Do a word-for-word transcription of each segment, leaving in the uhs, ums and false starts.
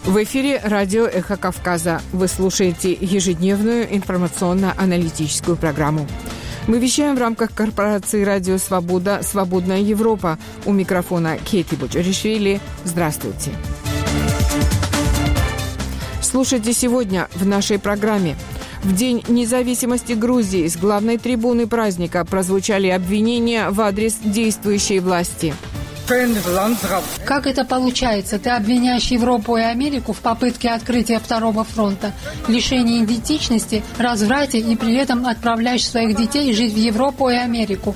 В эфире радио «Эхо Кавказа». Вы слушаете ежедневную информационно-аналитическую программу. Мы вещаем в рамках корпорации «Радио Свобода. Свободная Европа». У микрофона Кейти Буджаришвили. Здравствуйте. Слушайте сегодня в нашей программе. В День независимости Грузии с главной трибуны праздника прозвучали обвинения в адрес действующей власти. Как это получается? Ты обвиняешь Европу и Америку в попытке открытия второго фронта, лишении идентичности, разврате и при этом отправляешь своих детей жить в Европу и Америку.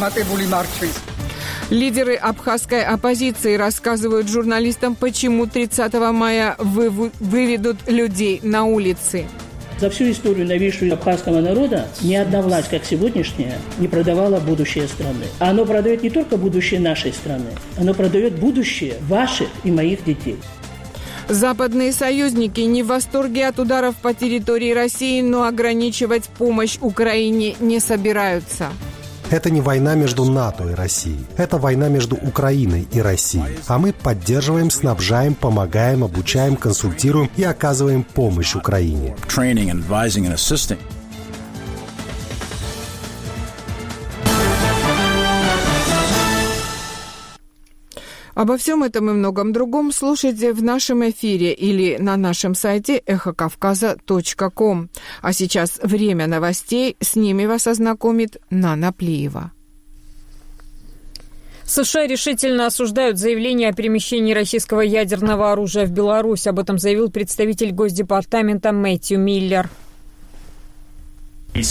Лидеры абхазской оппозиции рассказывают журналистам, почему тридцатого мая вы- выведут людей на улицы. За всю историю новейшего абхазского народа ни одна власть, как сегодняшняя, не продавала будущее страны. А оно продает не только будущее нашей страны, оно продает будущее ваших и моих детей. Западные союзники не в восторге от ударов по территории России, но ограничивать помощь Украине не собираются. Это не война между НАТО и Россией. Это война между Украиной и Россией. А мы поддерживаем, снабжаем, помогаем, обучаем, консультируем и оказываем помощь Украине. Обо всем этом и многом другом слушайте в нашем эфире или на нашем сайте эхо кавказа точка ком. А сейчас время новостей. С ними вас ознакомит Нана Плиева. США решительно осуждают заявление о перемещении российского ядерного оружия в Беларусь. Об этом заявил представитель Госдепартамента Мэтью Миллер. Мы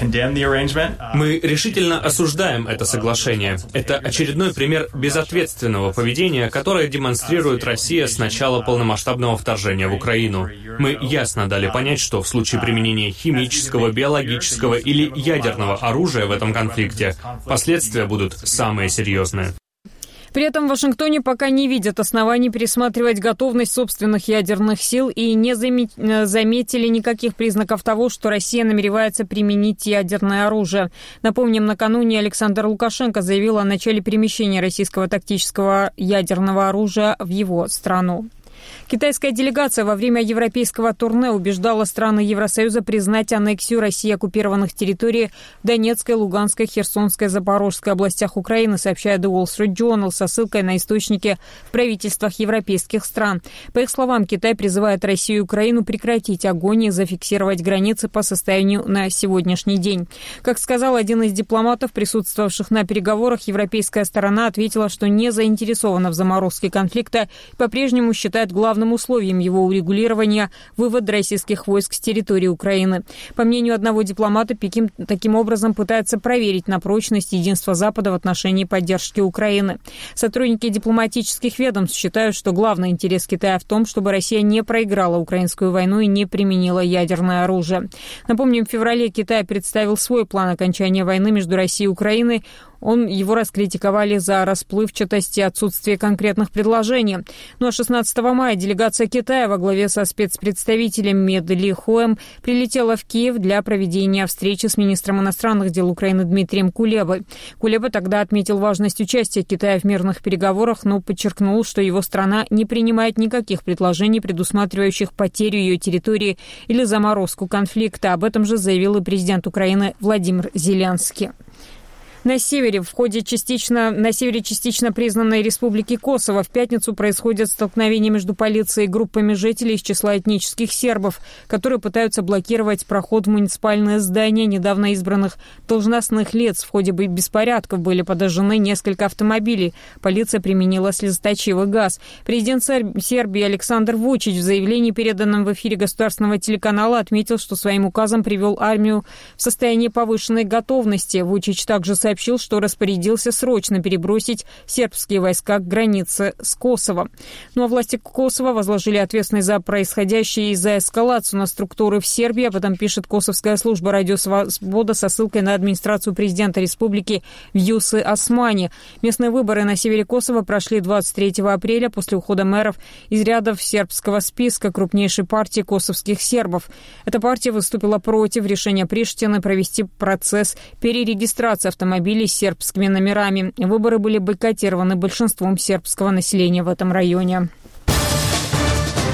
решительно осуждаем это соглашение. Это очередной пример безответственного поведения, которое демонстрирует Россия с начала полномасштабного вторжения в Украину. Мы ясно дали понять, что в случае применения химического, биологического или ядерного оружия в этом конфликте последствия будут самые серьезные. При этом в Вашингтоне пока не видят оснований пересматривать готовность собственных ядерных сил и не заметили никаких признаков того, что Россия намеревается применить ядерное оружие. Напомним, накануне Александр Лукашенко заявил о начале перемещения российского тактического ядерного оружия в его страну. Китайская делегация во время европейского турне убеждала страны Евросоюза признать аннексию России оккупированных территорий в Донецкой, Луганской, Херсонской, Запорожской областях Украины, сообщает The Wall Street Journal со ссылкой на источники в правительствах европейских стран. По их словам, Китай призывает Россию и Украину прекратить огонь и зафиксировать границы по состоянию на сегодняшний день. Как сказал один из дипломатов, присутствовавших на переговорах, европейская сторона ответила, что не заинтересована в заморозке конфликта и по-прежнему считает главным условием его урегулирования вывод российских войск с территории Украины. По мнению одного дипломата, Пекин таким образом пытается проверить на прочность единства Запада в отношении поддержки Украины. Сотрудники дипломатических ведомств считают, что главный интерес Китая в том, чтобы Россия не проиграла украинскую войну и не применила ядерное оружие. Напомним, в феврале Китай представил свой план окончания войны между Россией и Украиной. Он, его раскритиковали за расплывчатость и отсутствие конкретных предложений. Ну а шестнадцатого мая делегация Китая во главе со спецпредставителем Мед Ли Хоем прилетела в Киев для проведения встречи с министром иностранных дел Украины Дмитрием Кулебой. Кулеба тогда отметил важность участия Китая в мирных переговорах, но подчеркнул, что его страна не принимает никаких предложений, предусматривающих потерю ее территории или заморозку конфликта. Об этом же заявил и президент Украины Владимир Зеленский. На севере, в ходе частично, на севере частично признанной Республики Косово в пятницу происходят столкновения между полицией и группами жителей из числа этнических сербов, которые пытаются блокировать проход в муниципальное здание недавно избранных должностных лиц. В ходе беспорядков были подожжены несколько автомобилей. Полиция применила слезоточивый газ. Президент Сербии Александр Вучич в заявлении, переданном в эфире государственного телеканала, отметил, что своим указом привел армию в состояние повышенной готовности. Вучич также сообщил, что распорядился срочно перебросить сербские войска к границе с Косово. Ну а власти Косово возложили ответственность за происходящее и за эскалацию на структуры в Сербии. Об этом пишет Косовская служба «Радио Свобода» со ссылкой на администрацию президента республики Вьюсы Османи. Местные выборы на севере Косово прошли двадцать третьего апреля после ухода мэров из рядов сербского списка крупнейшей партии косовских сербов. Эта партия выступила против решения Приштины провести процесс перерегистрации автомобилей с сербскими номерами. Выборы были бойкотированы большинством сербского населения в этом районе.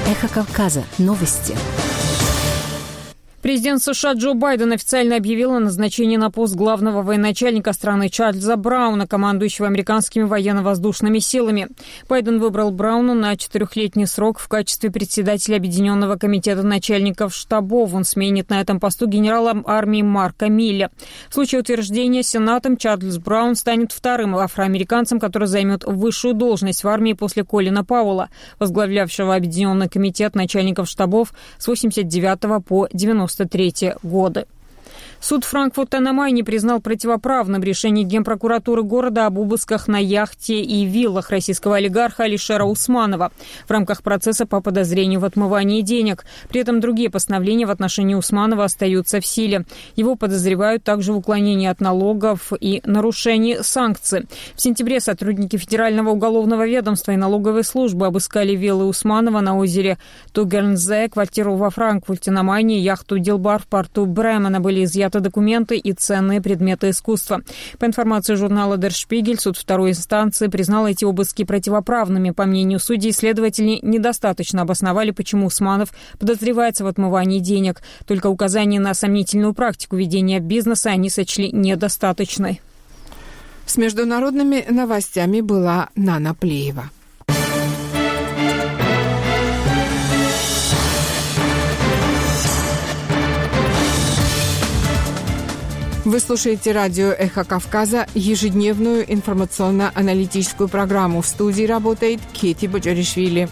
Эхо Кавказа. Новости. Президент США Джо Байден официально объявил о назначении на пост главного военачальника страны Чарльза Брауна, командующего американскими военно-воздушными силами. Байден выбрал Брауна на четырехлетний срок в качестве председателя Объединенного комитета начальников штабов. Он сменит на этом посту генерала армии Марка Милля. В случае утверждения Сенатом Чарльз Браун станет вторым афроамериканцем, который займет высшую должность в армии после Колина Пауэлла, возглавлявшего Объединенный комитет начальников штабов с восемьдесят девятого по девяносто третий годы. Суд Франкфурта на Майне признал противоправным решение Генпрокуратуры города об обысках на яхте и виллах российского олигарха Алишера Усманова в рамках процесса по подозрению в отмывании денег. При этом другие постановления в отношении Усманова остаются в силе. Его подозревают также в уклонении от налогов и нарушении санкций. В сентябре сотрудники Федерального уголовного ведомства и налоговой службы обыскали виллы Усманова на озере Тугернзе, квартиру во Франкфурте на Майне, яхту Дилбар в порту Бремена. Были изъяты документы и ценные предметы искусства. По информации журнала Der Spiegel, суд второй инстанции признал эти обыски противоправными. По мнению судей, следователи недостаточно обосновали, почему Усманов подозревается в отмывании денег. Только указание на сомнительную практику ведения бизнеса они сочли недостаточной. С международными новостями была Нана Плеева. Вы слушаете радио «Эхо Кавказа», ежедневную информационно-аналитическую программу. В студии работает Кети Боджаришвили.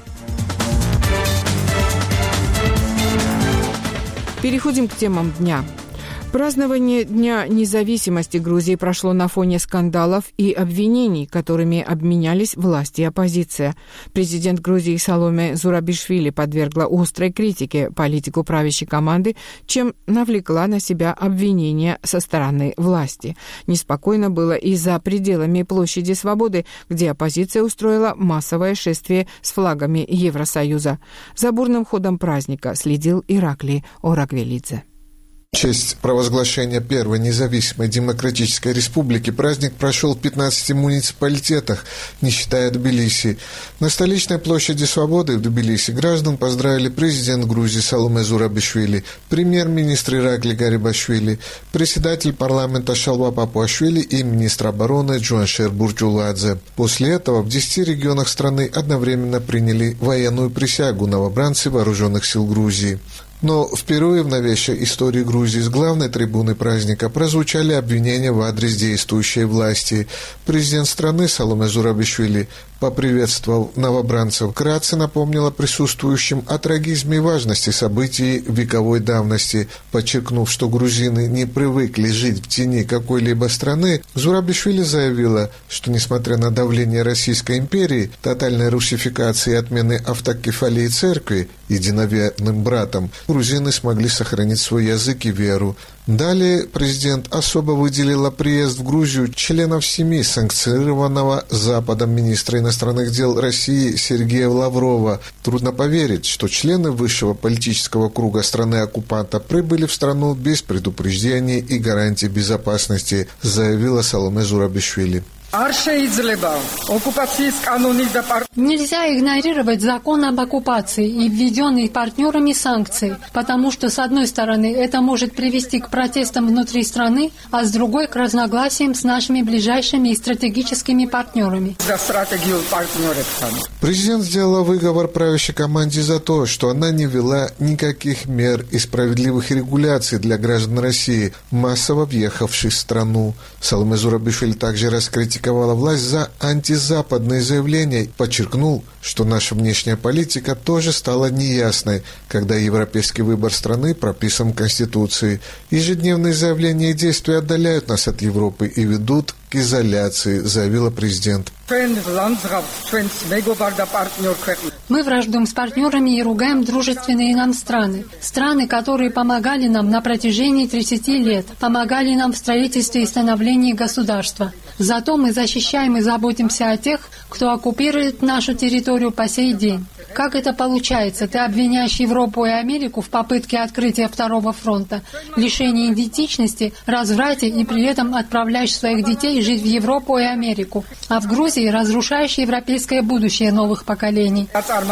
Переходим к темам дня. Празднование Дня независимости Грузии прошло на фоне скандалов и обвинений, которыми обменялись власти и оппозиция. Президент Грузии Саломе Зурабишвили подвергла острой критике политику правящей команды, чем навлекла на себя обвинения со стороны власти. Неспокойно было и за пределами площади Свободы, где оппозиция устроила массовое шествие с флагами Евросоюза. За бурным ходом праздника следил Ираклий Орагвелидзе. В честь провозглашения первой независимой демократической республики праздник прошел в пятнадцати муниципалитетах, не считая Тбилиси. На столичной площади Свободы в Тбилиси граждан поздравили президент Грузии Саломе Зурабишвили, премьер-министр Ираклий Гарибашвили, председатель парламента Шалва Папуашвили и министр обороны Джуаншер Бурджуладзе. После этого в десяти регионах страны одновременно приняли военную присягу новобранцы вооруженных сил Грузии. Но впервые в новейшей истории Грузии с главной трибуны праздника прозвучали обвинения в адрес действующей власти. Президент страны Саломе Зурабишвили, поприветствовав новобранцев, вкратце напомнила присутствующим о трагизме и важности событий вековой давности. Подчеркнув, что грузины не привыкли жить в тени какой-либо страны, Зурабишвили заявила, что несмотря на давление Российской империи, тотальной русификации и отмены автокефалии церкви единоверным братом, грузины смогли сохранить свой язык и веру. Далее президент особо выделила приезд в Грузию членов семьи санкционированного Западом министра иностранных дел России Сергея Лаврова. Трудно поверить, что члены высшего политического круга страны-оккупанта прибыли в страну без предупреждений и гарантий безопасности, заявила Саломе Зурабишвили. Нельзя игнорировать закон об оккупации и введенные партнерами санкции, потому что, с одной стороны, это может привести к протестам внутри страны, а с другой — к разногласиям с нашими ближайшими и стратегическими партнерами. Президент сделала выговор правящей команде за то, что она не ввела никаких мер и справедливых регуляций для граждан России, массово въехавших в страну. Саломе Зурабишвили также раскритиковала власть за антизападные заявления, подчеркнул, что наша внешняя политика тоже стала неясной, когда европейский выбор страны прописан в Конституции. Ежедневные заявления и действия отдаляют нас от Европы и ведут к изоляции, заявила президент. Мы враждуем с партнерами и ругаем дружественные нам страны. Страны, которые помогали нам на протяжении тридцати лет, помогали нам в строительстве и становлении государства. Зато мы защищаем и заботимся о тех, кто оккупирует нашу территорию по сей день. Как это получается? Ты обвиняешь Европу и Америку в попытке открытия второго фронта, лишении идентичности, разврате и при этом отправляешь своих детей жить в Европу и Америку, а в Грузии разрушаешь европейское будущее новых поколений.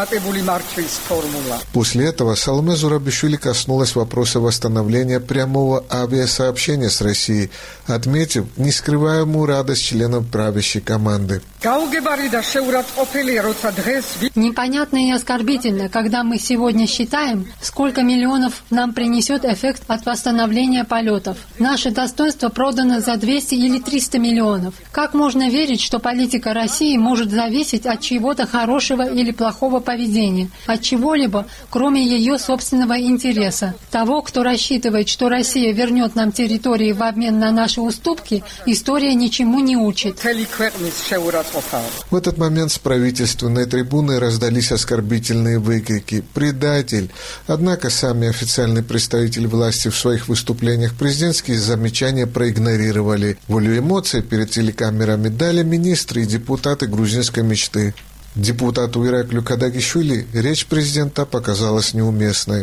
После этого Саломе Зурабишвили коснулась вопроса восстановления прямого авиасообщения с Россией, отметив нескрываемую радость членов правящей команды. Непонятно и оскорбительно, когда мы сегодня считаем, сколько миллионов нам принесет эффект от восстановления полетов. Наше достоинство продано за двести или триста миллионов. Как можно верить, что политика России может зависеть от чего-то хорошего или плохого поведения, от чего-либо, кроме ее собственного интереса? Того, кто рассчитывает, что Россия вернет нам территории в обмен на наши уступки, история ничему не учит. В этот момент с правительственной трибуны раздались оскорбительные выкрики «Предатель!». Однако сами официальные представители власти в своих выступлениях президентские замечания проигнорировали. Волю эмоций перед телекамерами дали министры и депутаты грузинской мечты. Депутату Ираклию Кадагишвили речь президента показалась неуместной.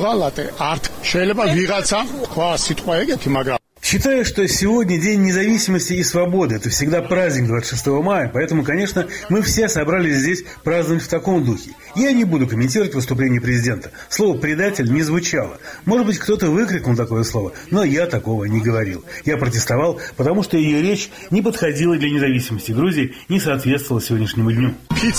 Считаю, что сегодня День независимости и свободы. Это всегда праздник двадцать шестого мая, поэтому, конечно, мы все собрались здесь праздновать в таком духе. Я не буду комментировать выступление президента. Слово «предатель» не звучало. Может быть, кто-то выкрикнул такое слово, но я такого не говорил. Я протестовал, потому что ее речь не подходила для независимости Грузии, не соответствовала сегодняшнему дню.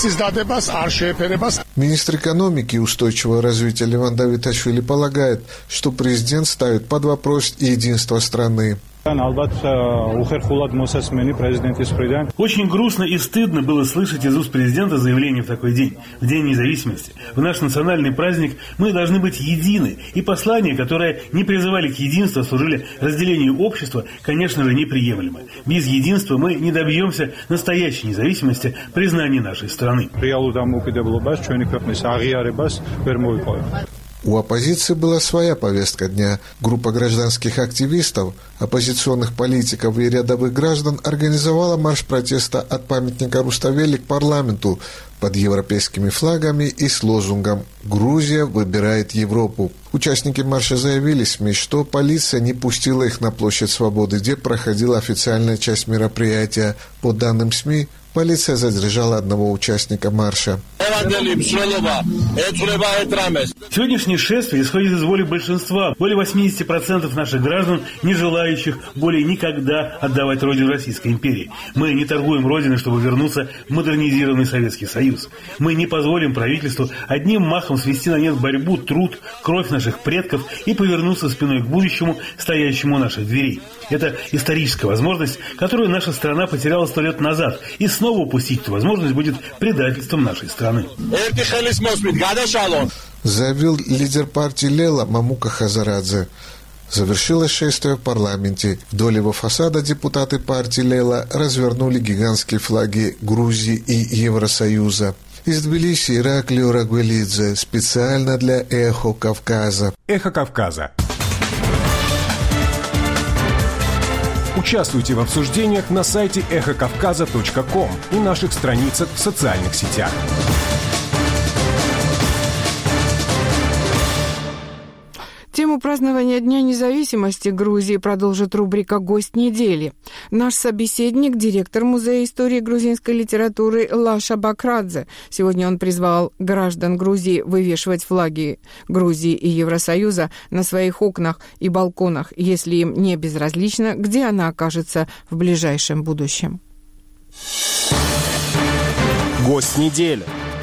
Министр экономики и устойчивого развития Леван Давиташвили полагает, что президент ставит под вопрос единство страны. Очень грустно и стыдно было слышать из уст президента заявление в такой день, в День независимости. В наш национальный праздник мы должны быть едины, и послания, которые не призывали к единству, служили разделению общества, конечно же, неприемлемы. Без единства мы не добьемся настоящей независимости, признания нашей страны. У оппозиции была своя повестка дня. Группа гражданских активистов, оппозиционных политиков и рядовых граждан организовала марш протеста от памятника Руставели к парламенту под европейскими флагами и с лозунгом «Грузия выбирает Европу». Участники марша заявили СМИ, что полиция не пустила их на площадь Свободы, где проходила официальная часть мероприятия. По данным СМИ, полиция задержала одного участника марша. Сегодняшнее шествие исходит из воли большинства, более восемьдесят процентов наших граждан, не желающих более никогда отдавать родину Российской империи. Мы не торгуем родиной, чтобы вернуться в модернизированный Советский Союз. Мы не позволим правительству одним махом свести на нет борьбу, труд, кровь наших предков и повернуться спиной к будущему, стоящему у наших дверей. Это историческая возможность, которую наша страна потеряла сто лет назад, и снова упустить эту возможность будет предательством нашей страны. Заявил лидер партии Лела Мамука Хазарадзе. Завершилось шествие в парламенте. Вдоль его фасада депутаты партии Лела развернули гигантские флаги Грузии и Евросоюза. Из Тбилиси Ираклию Рагвелидзе специально для «Эхо Кавказа». «Эхо Кавказа». Участвуйте в обсуждениях на сайте эхо кавказа точка ком и наших страницах в социальных сетях. Тему празднования Дня независимости Грузии продолжит рубрика «Гость недели». Наш собеседник – директор Музея истории грузинской литературы Лаша Бакрадзе. Сегодня он призвал граждан Грузии вывешивать флаги Грузии и Евросоюза на своих окнах и балконах, если им не безразлично, где она окажется в ближайшем будущем. Гость недели.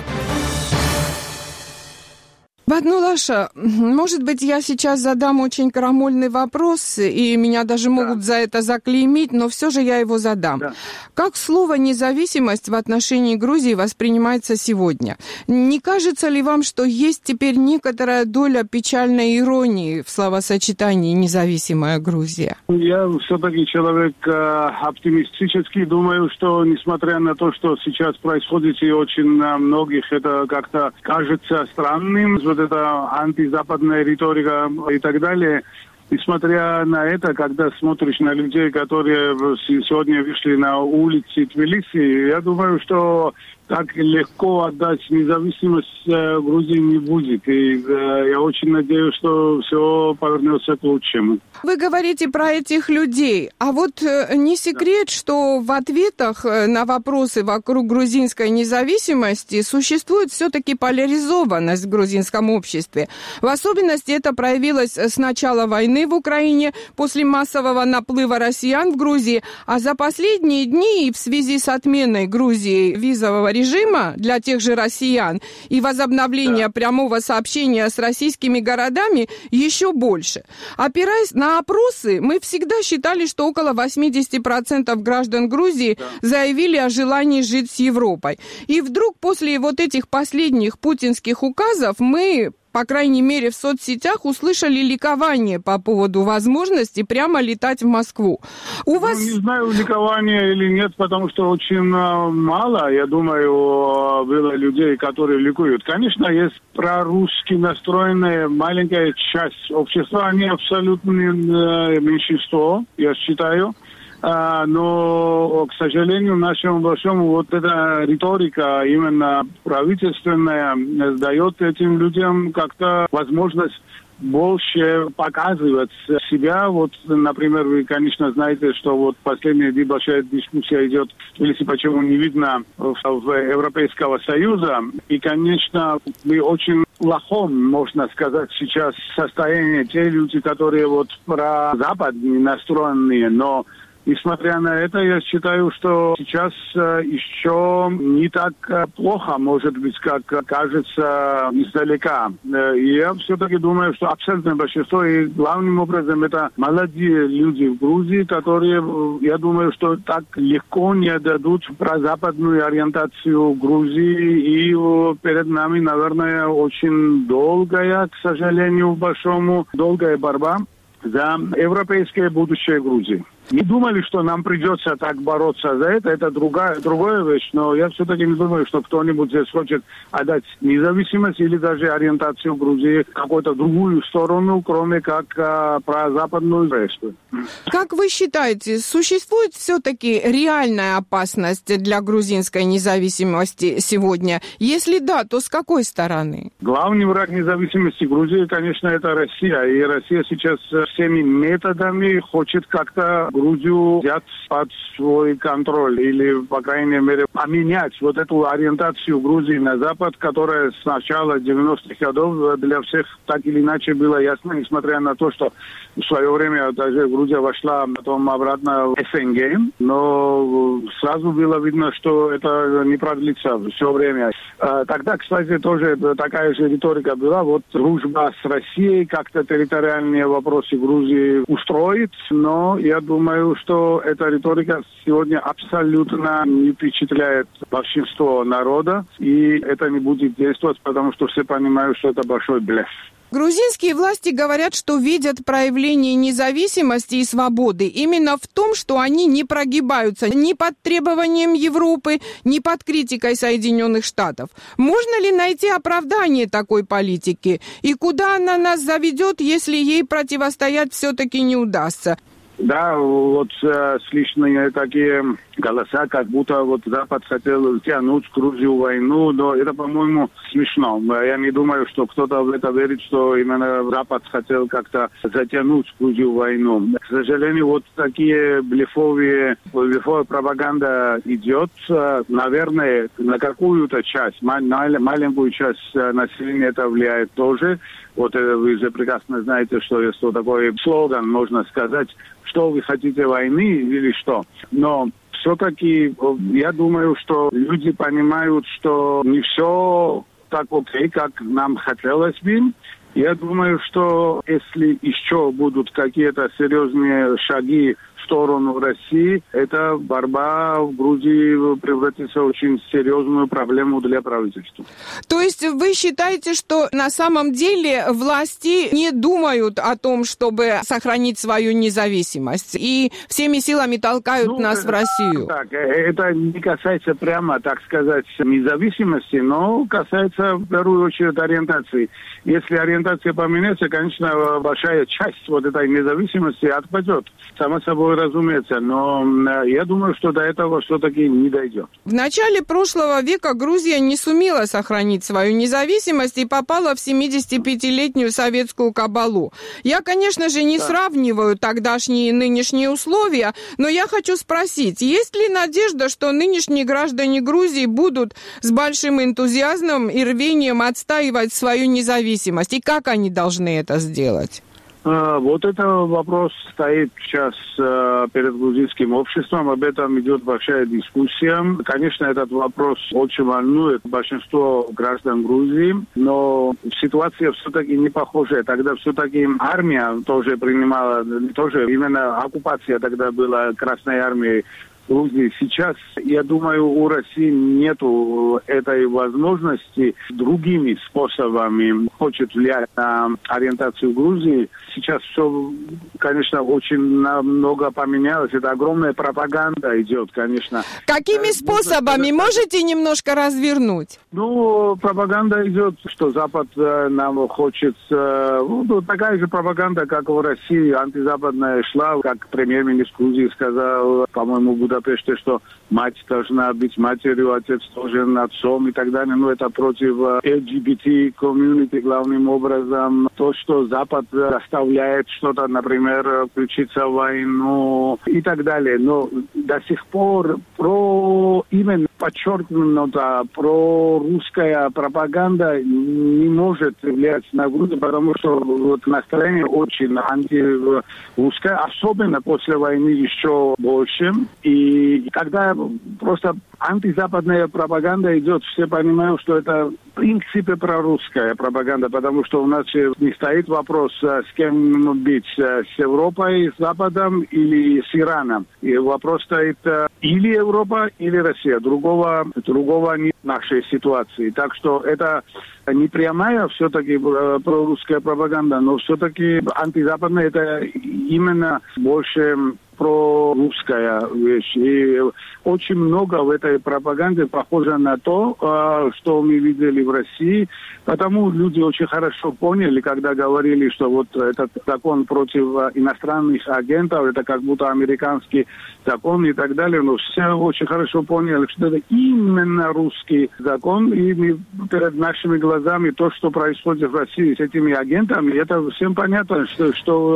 Бадну Лаша, может быть, я сейчас задам очень крамольный вопрос, и меня даже могут да. за это заклеймить, но все же я его задам. Да. Как слово «независимость» в отношении Грузии воспринимается сегодня? Не кажется ли вам, что есть теперь некоторая доля печальной иронии в словосочетании «независимая Грузия»? Я все-таки человек оптимистический, думаю, что несмотря на то, что сейчас происходит, и очень многих это как-то кажется странным, вот эта антизападная риторика и так далее, несмотря на это, когда смотришь на людей, которые сегодня вышли на улицы Тбилиси, я думаю, что так легко отдать независимость э, Грузии не будет. И э, я очень надеюсь, что все повернется к лучшему. Вы говорите про этих людей. А вот э, не секрет, да. что в ответах на вопросы вокруг грузинской независимости существует все-таки поляризованность в грузинском обществе. В особенности это проявилось с начала войны в Украине, после массового наплыва россиян в Грузии. А за последние дни в связи с отменой Грузии визового режима для тех же россиян и возобновления да. прямого сообщения с российскими городами еще больше. Опираясь на опросы, мы всегда считали, что около восемьдесят процентов граждан Грузии да. заявили о желании жить с Европой. И вдруг после вот этих последних путинских указов мы, по крайней мере, в соцсетях услышали ликование по поводу возможности прямо летать в Москву. У вас... Ну, не знаю, ликование или нет, потому что очень мало, я думаю, было людей, которые ликуют. Конечно, есть прорусски настроенная маленькая часть общества, они абсолютно меньшинство, я считаю. Но, к сожалению, нашему большому вот эта риторика именно правительственная дает этим людям как-то возможность больше показывать себя. Вот, например, вы, конечно, знаете, что вот последняя большая дискуссия идет, если почему не видно в, в Европейского Союза. И, конечно, мы очень плохом, можно сказать, сейчас состояние те люди, которые вот про Запад настроенные, но несмотря на это, я считаю, что сейчас э, еще не так э, плохо, может быть, как кажется издалека. Э, и я все-таки думаю, что абсолютное большинство, и главным образом это молодые люди в Грузии, которые, э, я думаю, что так легко не дадут прозападную ориентацию Грузии. И э, перед нами, наверное, очень долгая, к сожалению, большому, долгая борьба за европейское будущее Грузии. Не думали, что нам придется так бороться за это. Это другая, другая вещь, но я все-таки не думаю, что кто-нибудь здесь хочет отдать независимость или даже ориентацию Грузии в какую-то другую сторону, кроме как а, про западную версию. Как вы считаете, существует все-таки реальная опасность для грузинской независимости сегодня? Если да, то с какой стороны? Главный враг независимости Грузии, конечно, это Россия. И Россия сейчас всеми методами хочет как-то Грузию взять под свой контроль или, по крайней мере, поменять вот эту ориентацию Грузии на Запад, которая с начала девяностых годов для всех так или иначе было ясно, несмотря на то, что в свое время даже Грузия вошла потом обратно в СНГ, но сразу было видно, что это не продлится все время. Тогда, кстати, тоже такая же риторика была, вот дружба с Россией, как-то территориальные вопросы Грузии устроит, но я думаю, Думаю, что эта риторика сегодня абсолютно не впечатляет большинство народа, и это не будет действовать, потому что все понимают, что это большой блеф. Грузинские власти говорят, что видят проявление независимости и свободы именно в том, что они не прогибаются ни под требованием Европы, ни под критикой Соединенных Штатов. Можно ли найти оправдание такой политики? И куда она нас заведет, если ей противостоять все-таки не удастся? Да, вот э, слышны такие голоса, как будто вот Запад хотел тянуть Грузию в войну, но это, по-моему, смешно. Я не думаю, что кто-то в это верит, что именно Запад хотел как-то затянуть Грузию в войну. К сожалению, вот такие блефовые, блефовая пропаганда идет, наверное, на какую-то часть, маленькую часть населения это влияет тоже. Вот вы же прекрасно знаете, что есть вот такой слоган, можно сказать, что вы хотите войны или что. Но все-таки я думаю, что люди понимают, что не все так окей, как нам хотелось бы. Я думаю, что если еще будут какие-то серьезные шаги в сторону России, эта борьба в Грузии превратится в очень серьезную проблему для правительства. То есть вы считаете, что на самом деле власти не думают о том, чтобы сохранить свою независимость, и всеми силами толкают ну, нас в Россию? Так, это не касается прямо, так сказать, независимости, но касается в первую очередь ориентации. Если ориентация ориентация поменяется, конечно, большая часть вот этой независимости отпадет. Само собой разумеется, но я думаю, что до этого все-таки не дойдет. В начале прошлого века Грузия не сумела сохранить свою независимость и попала в семидесятипятилетнюю советскую кабалу. Я, конечно же, не да. сравниваю тогдашние и нынешние условия, но я хочу спросить, есть ли надежда, что нынешние граждане Грузии будут с большим энтузиазмом и рвением отстаивать свою независимость? И как они должны это сделать? Вот этот вопрос стоит сейчас перед грузинским обществом, об этом идет большая дискуссия. Конечно, этот вопрос очень волнует большинство граждан Грузии, но ситуация все-таки не похожая. Тогда все-таки армия тоже принимала, тоже именно оккупация тогда была Красной армией Грузии. Сейчас, я думаю, у России нету этой возможности другими способами хочет влиять на ориентацию Грузии. Сейчас все, конечно, очень много поменялось. Это огромная пропаганда идет, конечно. Какими способами? Можете немножко развернуть? Ну, пропаганда идет, что Запад нам хочет... Ну, такая же пропаганда, как в России, антизападная шла, как премьер-министр Грузии сказал, по-моему, в Будапеште, что мать должна быть матерью, отец тоже отцом и так далее. Ну, это против эл джи би ти-комьюнити главным образом. То, что Запад заставляет что-то, например, включиться в войну и так далее. Но до сих пор про именно подчеркнуто про русская пропаганда не может влиять на Грузию, потому что вот настроение очень антирусское, особенно после войны еще больше. И когда просто антизападная пропаганда идет, все понимают, что это в принципе прорусская пропаганда, потому что у нас не стоит вопрос, с кем быть, с Европой, с Западом или с Ираном. И вопрос стоит или Европа, или Россия. Другого, другого нет в нашей ситуации. Так что это не прямая все-таки прорусская пропаганда, но все-таки антизападная, это именно больше прорусская вещь. И очень много в этой пропаганде похоже на то, что мы видели в России. Потому люди очень хорошо поняли, когда говорили, что вот этот закон против иностранных агентов, это как будто американский закон и так далее. Но все очень хорошо поняли, что это именно русский закон. И мы перед нашими глазами то, что происходит в России с этими агентами, это всем понятно, что,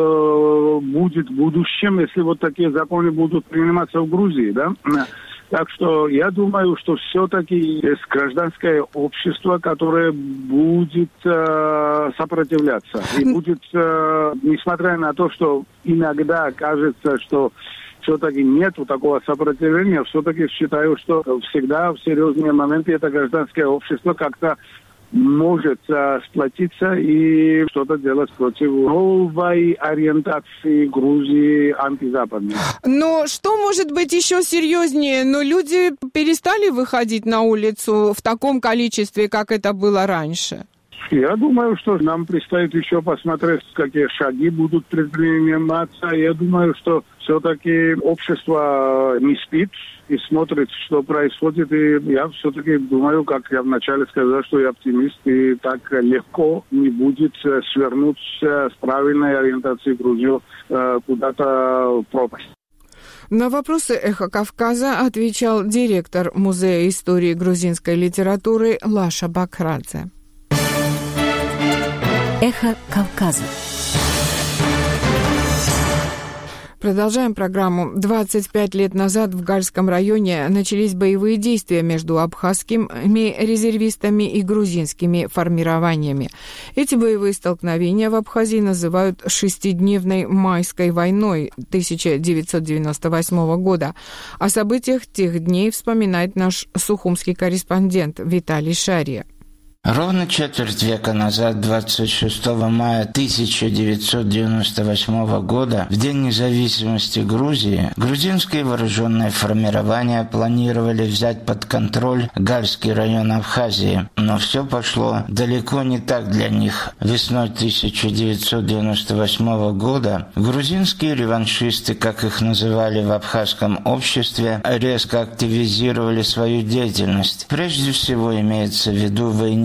что будет в будущем, если вот такие законы будут приниматься в Грузии, да? Так что я думаю, что все-таки есть гражданское общество, которое будет э, сопротивляться. И будет, э, несмотря на то, что иногда кажется, что все-таки нет такого сопротивления, все-таки считаю, что всегда в серьезные моменты это гражданское общество как-то может а, сплотиться и что-то делать против новой ориентации Грузии антизападной. Но что может быть еще серьезнее? Но люди перестали выходить на улицу в таком количестве, как это было раньше? Я думаю, что нам предстоит еще посмотреть, какие шаги будут предприниматься. Я думаю, что все-таки общество не спит и смотрит, что происходит. И я все-таки думаю, как я вначале сказал, что я оптимист, и так легко не будет свернуть с правильной ориентацией Грузию куда-то в пропасть. На вопросы «Эхо Кавказа» отвечал директор Музея истории грузинской литературы Лаша Бакрадзе. Эхо Кавказа. Продолжаем программу. двадцать пять лет назад в Гальском районе начались боевые действия между абхазскими резервистами и грузинскими формированиями. Эти боевые столкновения в Абхазии называют шестидневной майской войной тысяча девятьсот девяносто восьмого года. О событиях тех дней вспоминает наш сухумский корреспондент Виталий Шария. Ровно четверть века назад, двадцать шестого мая тысяча девятьсот девяносто восьмого года, в День независимости Грузии, грузинские вооруженные формирования планировали взять под контроль Гальский район Абхазии. Но все пошло далеко не так для них. Весной тысяча девятьсот девяносто восьмого года грузинские реваншисты, как их называли в абхазском обществе, резко активизировали свою деятельность. Прежде всего имеется в виду войне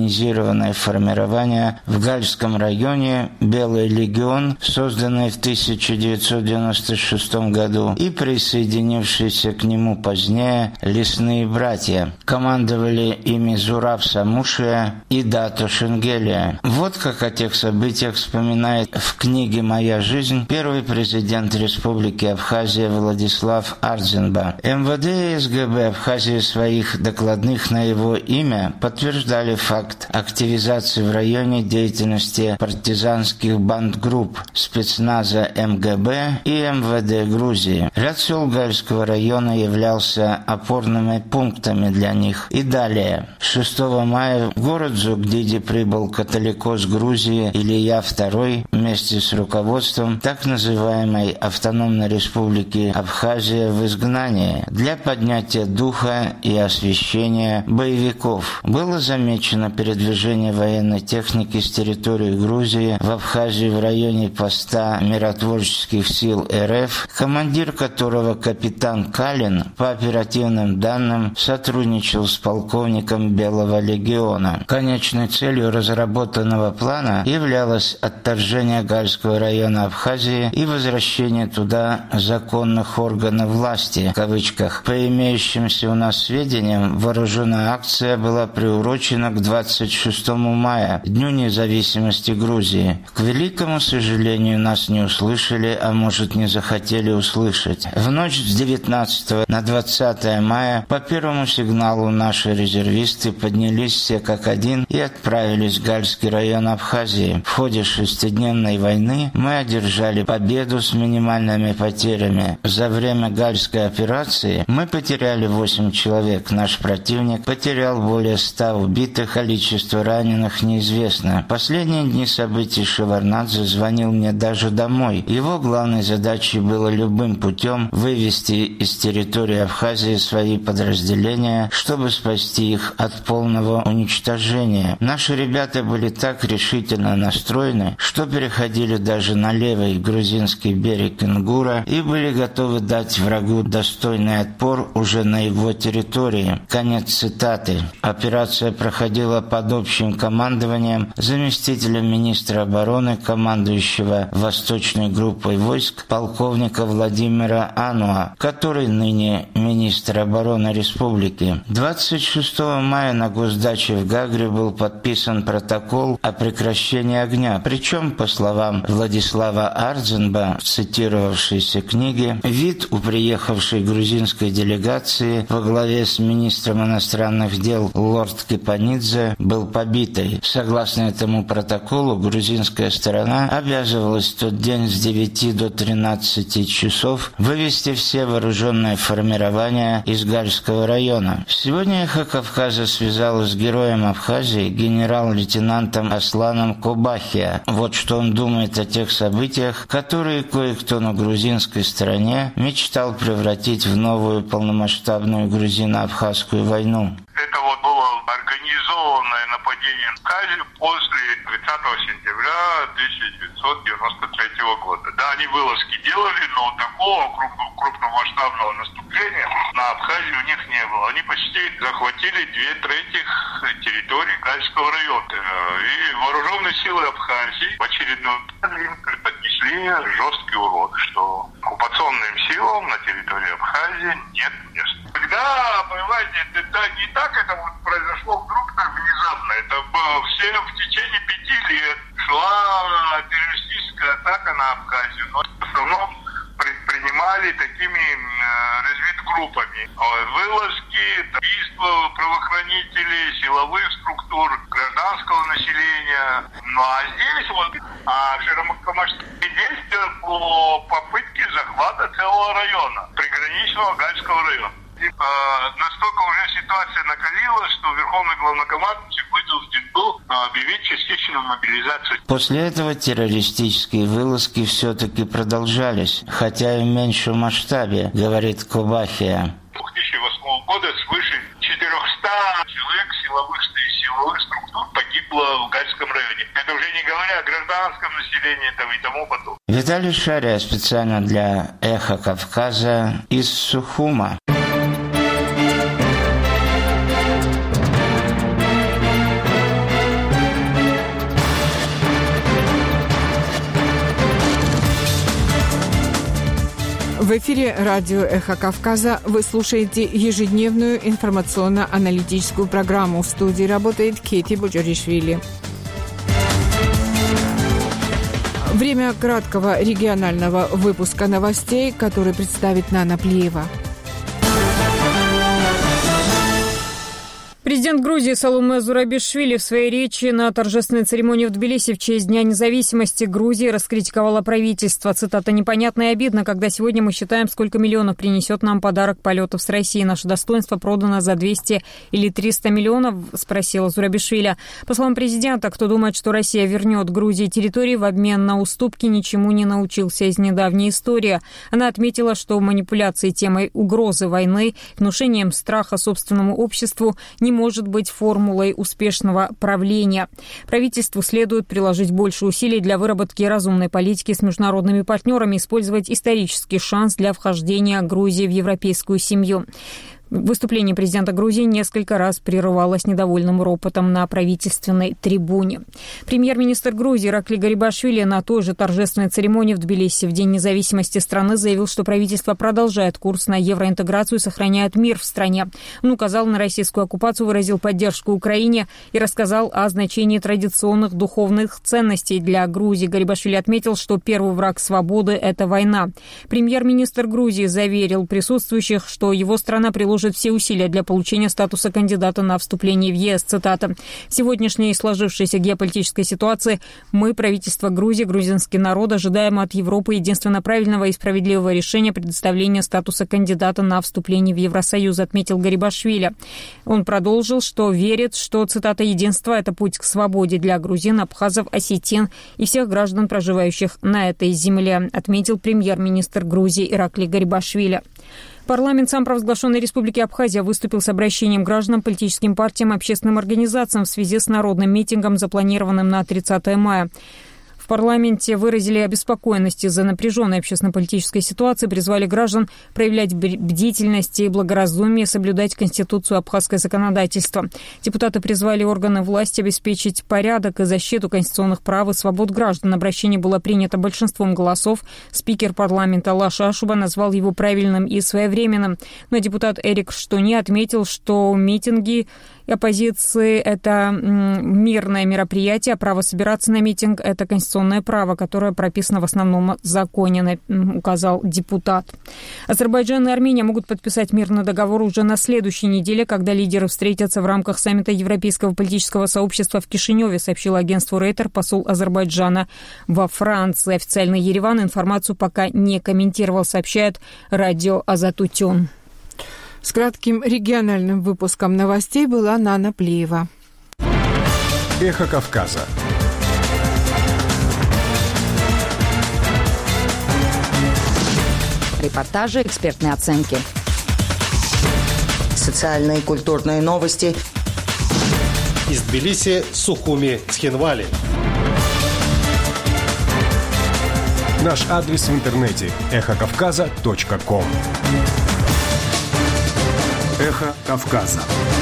военизированное формирование в Гальском районе «Белый легион», созданное в тысяча девятьсот девяносто шестом году, и присоединившиеся к нему позднее «Лесные братья». Командовали ими Зураб Самушия и Дато Шенгелия. Вот как о тех событиях вспоминает в книге «Моя жизнь» первый президент Республики Абхазия Владислав Ардзинба. МВД и СГБ Абхазии в своих докладных на его имя подтверждали факт активизации в районе деятельности партизанских бандгрупп спецназа МГБ и МВД Грузии. Ряд сел Гальского района являлся опорными пунктами для них. И далее. шестого мая в город Зугдиди прибыл католикос Грузии Илья второй вместе с руководством так называемой автономной республики Абхазия в изгнании для поднятия духа и освещения боевиков. Было замечено передвижение военной техники с территории Грузии в Абхазию в районе поста миротворческих сил РФ, командир которого капитан Калин, по оперативным данным, сотрудничал с полковником Белого легиона. Конечной целью разработанного плана являлось отторжение Гальского района Абхазии и возвращение туда законных органов власти, в кавычках. По имеющимся у нас сведениям, вооруженная акция была приурочена к двадцать шестому мая, Дню независимости Грузии. К великому сожалению, нас не услышали, а может, не захотели услышать. В ночь с девятнадцатого на двадцатое мая по первому сигналу наши резервисты поднялись все как один и отправились в Гальский район Абхазии. В ходе шестидневной войны мы одержали победу с минимальными потерями. За время Гальской операции мы потеряли восемь человек. Наш противник потерял более ста убитых, количество раненых неизвестно. В последние дни событий Шеварднадзе звонил мне даже домой. Его главной задачей было любым путем вывести из территории Абхазии свои подразделения, чтобы спасти их от полного уничтожения. Наши ребята были так решительно настроены, что переходили даже на левый грузинский берег Ингура и были готовы дать врагу достойный отпор уже на его территории. Конец цитаты. Операция проходила под общим командованием заместителя министра обороны, командующего Восточной группой войск, полковника Владимира Ануа, который ныне министр обороны республики. двадцать шестого мая на госдаче в Гагре был подписан протокол о прекращении огня. Причем, по словам Владислава Ардзинба, в цитировавшейся книге, вид у приехавшей грузинской делегации во главе с министром иностранных дел лорд Кипанидзе был побитой. Согласно этому протоколу, грузинская сторона обязывалась в тот день с девяти до тринадцати часов вывести все вооруженные формирования из Гальского района. Сегодня «Эхо Кавказа» связалось с героем Абхазии, генерал-лейтенантом Асланом Кобахия. Вот что он думает о тех событиях, которые кое-кто на грузинской стороне мечтал превратить в новую полномасштабную грузино-абхазскую войну. Это вот было организованное нападение на Абхазию после тридцатого сентября тысяча девятьсот девяносто третьего года. Да, они вылазки делали, но такого крупномасштабного наступления на Абхазию у них не было. Они почти захватили две трети территории Гальского района. И вооруженные силы Абхазии в очередной раз преподнесли жесткий урок, что оккупационным силам на территории Абхазии нет места. Когда, понимаете, это не так, это вот произошло вдруг так внезапно. Это было все в течение пяти лет шла террористическая атака на Абхазию, но в основном предпринимали такими э, разведгруппами. Вылазки, убийства правоохранителей, силовых структур, гражданского населения. Ну а здесь вот а широкомасштабные действия по попытке захвата целого района, приграничного Гальского района. И, э, настолько уже ситуация накалилась, что Верховный главнокомандующий вынужден был объявить частичную мобилизацию. После этого террористические вылазки все-таки продолжались, хотя и в меньшем масштабе, говорит Кобахия. две тысячи восьмого года свыше четырехсот человек силовых и силовых структур погибло в Гальском районе. Это уже не говоря о гражданском населении там, и тому подобное. Виталий Шария специально для «Эхо Кавказа» из Сухума. В эфире радио «Эхо Кавказа». Вы слушаете ежедневную информационно-аналитическую программу. В студии работает Кити Буджаришвили. Время краткого регионального выпуска новостей, который представит Нана Плиева. Президент Грузии Саломе Зурабишвили в своей речи на торжественной церемонии в Тбилиси в честь Дня независимости Грузии раскритиковала правительство. Цитата: «Непонятно и обидно, когда сегодня мы считаем, сколько миллионов принесет нам подарок полетов с России. Наше достоинство продано за двести или триста миллионов?» – спросила Зурабишвили. По словам президента, кто думает, что Россия вернет Грузии территории в обмен на уступки, ничему не научился из недавней истории. Она отметила, что манипуляции темой угрозы войны, внушением страха собственному обществу не может быть формулой успешного правления. Правительству следует приложить больше усилий для выработки разумной политики с международными партнерами, использовать исторический шанс для вхождения Грузии в европейскую семью. Выступление президента Грузии несколько раз прерывалось недовольным ропотом на правительственной трибуне. Премьер-министр Грузии Иракли Гарибашвили на той же торжественной церемонии в Тбилиси в День независимости страны заявил, что правительство продолжает курс на евроинтеграцию и сохраняет мир в стране. Он указал на российскую оккупацию, выразил поддержку Украине и рассказал о значении традиционных духовных ценностей для Грузии. Гарибашвили отметил, что первый враг свободы – это война. Премьер-министр Грузии заверил присутствующих, что его страна приложит все усилия для получения статуса кандидата на вступление в ЕС. Цитата: «В сегодняшней сложившейся геополитической ситуации мы, правительство Грузии, грузинский народ, ожидаем от Европы единственно правильного и справедливого решения предоставления статуса кандидата на вступление в Евросоюз», отметил Гарибашвили. Он продолжил, что верит, что, цитата, «единство – это путь к свободе для грузин, абхазов, осетин и всех граждан, проживающих на этой земле», отметил премьер-министр Грузии Иракли Гарибашвили. Парламент самопровозглашенной Республики Абхазия выступил с обращением к гражданам, политическим партиям, общественным организациям в связи с народным митингом, запланированным на тридцатое мая. В парламенте выразили обеспокоенность из-за напряженной общественно-политической ситуации, призвали граждан проявлять бдительность и благоразумие, соблюдать Конституцию, абхазское законодательство. Депутаты призвали органы власти обеспечить порядок и защиту конституционных прав и свобод граждан. Обращение было принято большинством голосов. Спикер парламента Лаша Ашуба назвал его правильным и своевременным. Но депутат Эрик Штони отметил, что митинги оппозиции – это мирное мероприятие, а право собираться на митинг – это конституционное право, которое прописано в основном законе, указал депутат. Азербайджан и Армения могут подписать мирный договор уже на следующей неделе, когда лидеры встретятся в рамках саммита Европейского политического сообщества в Кишиневе, сообщил агентству Рейтер посол Азербайджана во Франции. Официальный Ереван информацию пока не комментировал, сообщает радио Азатутюн. С кратким региональным выпуском новостей была Нана Плиева. Эхо Кавказа. Репортажи, экспертные оценки. Социальные и культурные новости. Из Тбилиси, Сухуми, Цхинвали. Наш адрес в интернете – эхо кавказа точка ком. Эхо Кавказа.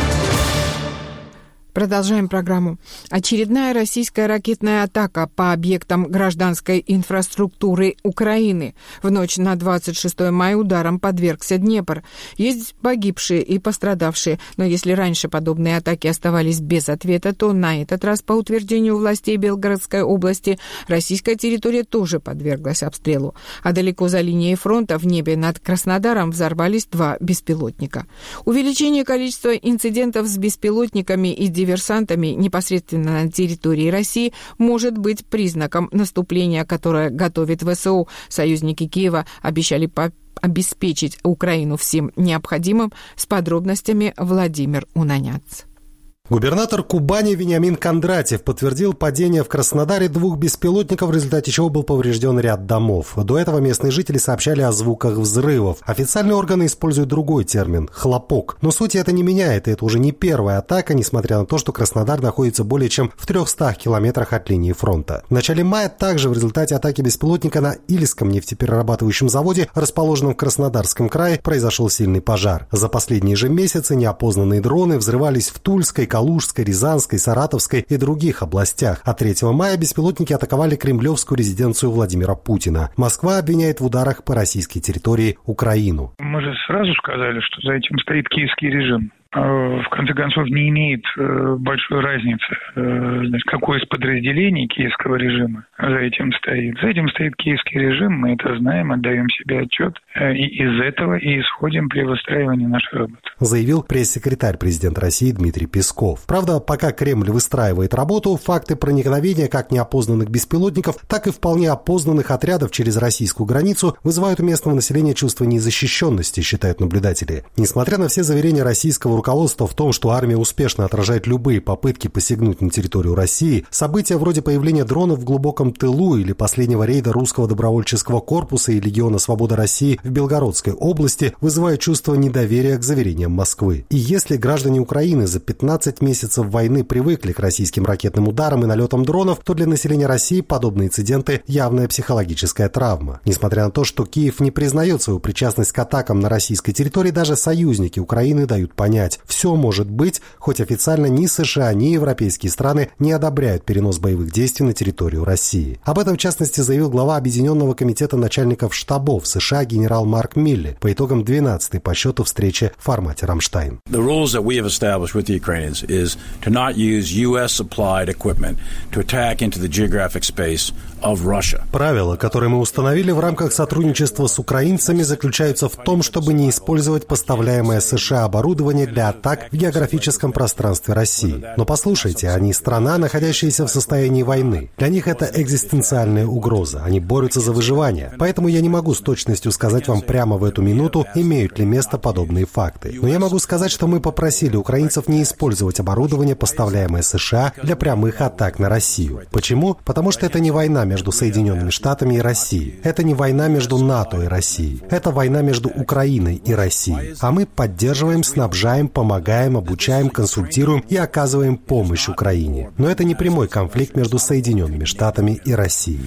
Продолжаем программу. Очередная российская ракетная атака по объектам гражданской инфраструктуры Украины. В ночь на двадцать шестое мая ударом подвергся Днепр. Есть погибшие и пострадавшие, но если раньше подобные атаки оставались без ответа, то на этот раз, по утверждению властей Белгородской области, российская территория тоже подверглась обстрелу. А далеко за линией фронта в небе над Краснодаром взорвались два беспилотника. Увеличение количества инцидентов с беспилотниками и диверсантами непосредственно на территории России может быть признаком наступления, которое готовит ВСУ. Союзники Киева обещали по- обеспечить Украину всем необходимым. С подробностями Владимир Унаняц. Губернатор Кубани Вениамин Кондратьев подтвердил падение в Краснодаре двух беспилотников, в результате чего был поврежден ряд домов. До этого местные жители сообщали о звуках взрывов. Официальные органы используют другой термин – хлопок. Но сути это не меняет, и это уже не первая атака, несмотря на то, что Краснодар находится более чем в трехстах километрах от линии фронта. В начале мая также в результате атаки беспилотника на Ильском нефтеперерабатывающем заводе, расположенном в Краснодарском крае, произошел сильный пожар. За последние же месяцы неопознанные дроны взрывались в Тульской, Калужской, Рязанской, Саратовской и других областях. А третьего мая беспилотники атаковали кремлевскую резиденцию Владимира Путина. Москва обвиняет в ударах по российской территории Украину. Мы же сразу сказали, что за этим стоит киевский режим. В конце концов, не имеет большой разницы, значит, какое из подразделений киевского режима за этим стоит. За этим стоит киевский режим, мы это знаем, отдаем себе отчет, и из этого и исходим при выстраивании нашей работы. Заявил пресс-секретарь президента России Дмитрий Песков. Правда, пока Кремль выстраивает работу, факты проникновения как неопознанных беспилотников, так и вполне опознанных отрядов через российскую границу вызывают у местного населения чувство незащищенности, считают наблюдатели. Несмотря на все заверения российского руководство в том, что армия успешно отражает любые попытки посягнуть на территорию России, события вроде появления дронов в глубоком тылу или последнего рейда русского добровольческого корпуса и Легиона Свобода России в Белгородской области вызывают чувство недоверия к заверениям Москвы. И если граждане Украины за пятнадцать месяцев войны привыкли к российским ракетным ударам и налетам дронов, то для населения России подобные инциденты – явная психологическая травма. Несмотря на то, что Киев не признает свою причастность к атакам на российской территории, даже союзники Украины дают понять, все может быть, хоть официально ни США, ни европейские страны не одобряют перенос боевых действий на территорию России. Об этом, в частности, заявил глава Объединенного комитета начальников штабов США генерал Марк Милле по итогам двенадцатой по счету встречи в формате «Рамштайн». Правила, которые мы установили в рамках сотрудничества с украинцами, заключаются в том, чтобы не использовать поставляемое США оборудование для атак в географическом пространстве России. Но послушайте, они страна, находящаяся в состоянии войны. Для них это экзистенциальная угроза. Они борются за выживание. Поэтому я не могу с точностью сказать вам прямо в эту минуту, имеют ли место подобные факты. Но я могу сказать, что мы попросили украинцев не использовать оборудование, поставляемое США, для прямых атак на Россию. Почему? Потому что это не война между Соединенными Штатами и Россией. Это не война между НАТО и Россией. Это война между Украиной и Россией. А мы поддерживаем, снабжаем, помогаем, обучаем, консультируем и оказываем помощь Украине. Но это не прямой конфликт между Соединенными Штатами и Россией.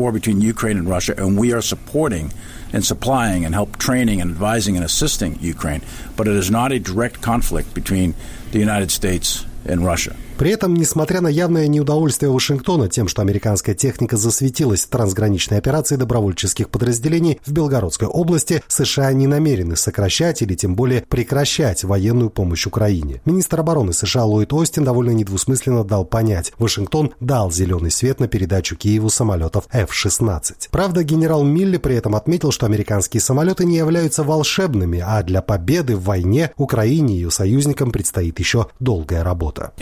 And supplying and help training and advising and assisting Ukraine, but it is not a direct conflict between the United States and Russia. При этом, несмотря на явное неудовольствие Вашингтона тем, что американская техника засветилась в трансграничной операции добровольческих подразделений в Белгородской области, США не намерены сокращать или тем более прекращать военную помощь Украине. Министр обороны США Ллойд Остин довольно недвусмысленно дал понять, Вашингтон дал зеленый свет на передачу Киеву самолетов эф шестнадцать. Правда, генерал Милле при этом отметил, что американские самолеты не являются волшебными, а для победы в войне Украине и ее союзникам предстоит еще долгая работа.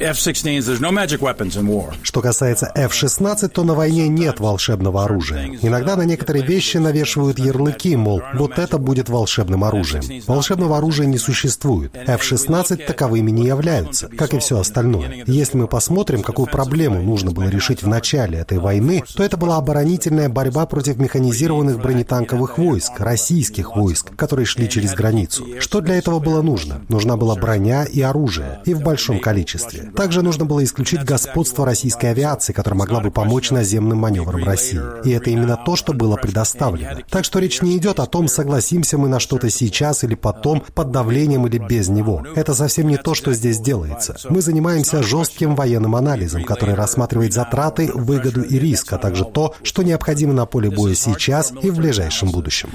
Что касается эф шестнадцать, то на войне нет волшебного оружия. Иногда на некоторые вещи навешивают ярлыки, мол, вот это будет волшебным оружием. Волшебного оружия не существует. эф шестнадцать таковыми не являются, как и все остальное. Если мы посмотрим, какую проблему нужно было решить в начале этой войны, то это была оборонительная борьба против механизированных бронетанковых войск, российских войск, которые шли через границу. Что для этого было нужно? Нужна была броня и оружие, и в большом количестве. Также нужно было исключить господство российской авиации, которая могла бы помочь наземным маневрам России. И это именно то, что было предоставлено. Так что речь не идет о том, согласимся мы на что-то сейчас или потом, под давлением или без него. Это совсем не то, что здесь делается. Мы занимаемся жестким военным анализом, который рассматривает затраты, выгоду и риск, а также то, что необходимо на поле боя сейчас и в ближайшем будущем.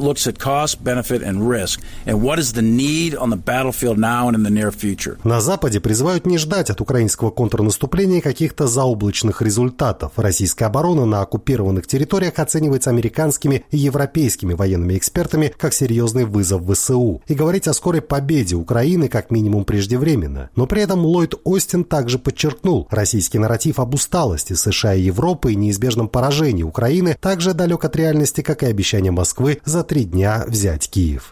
На Западе призывают не ждать от украинского контрнаступления каких-то заоблачных результатов. Российская оборона на оккупированных территориях оценивается американскими и европейскими военными экспертами как серьезный вызов ВСУ. И говорить о скорой победе Украины как минимум преждевременно. Но при этом Ллойд Остин также подчеркнул, российский нарратив об усталости США и Европы и неизбежном поражении Украины также далек от реальности, как и обещание Москвы за три дня взять Киев.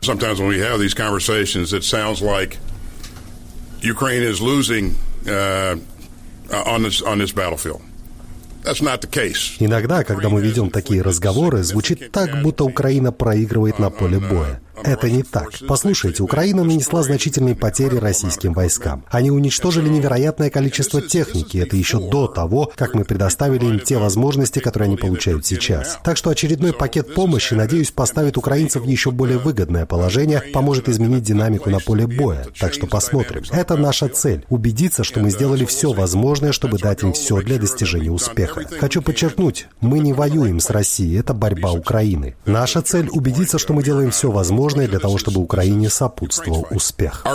Ukraine is losing uh, on this on this battlefield. That's not the case. Иногда, когда мы ведем такие разговоры, звучит так, будто Украина проигрывает на поле боя. Это не так. Послушайте, Украина нанесла значительные потери российским войскам. Они уничтожили невероятное количество техники. Это еще до того, как мы предоставили им те возможности, которые они получают сейчас. Так что очередной пакет помощи, надеюсь, поставит украинцев в еще более выгодное положение, поможет изменить динамику на поле боя. Так что посмотрим. Это наша цель. Убедиться, что мы сделали все возможное, чтобы дать им все для достижения успеха. Хочу подчеркнуть, мы не воюем с Россией. Это борьба Украины. Наша цель — убедиться, что мы делаем все возможное для того, чтобы Украине сопутствовал успех.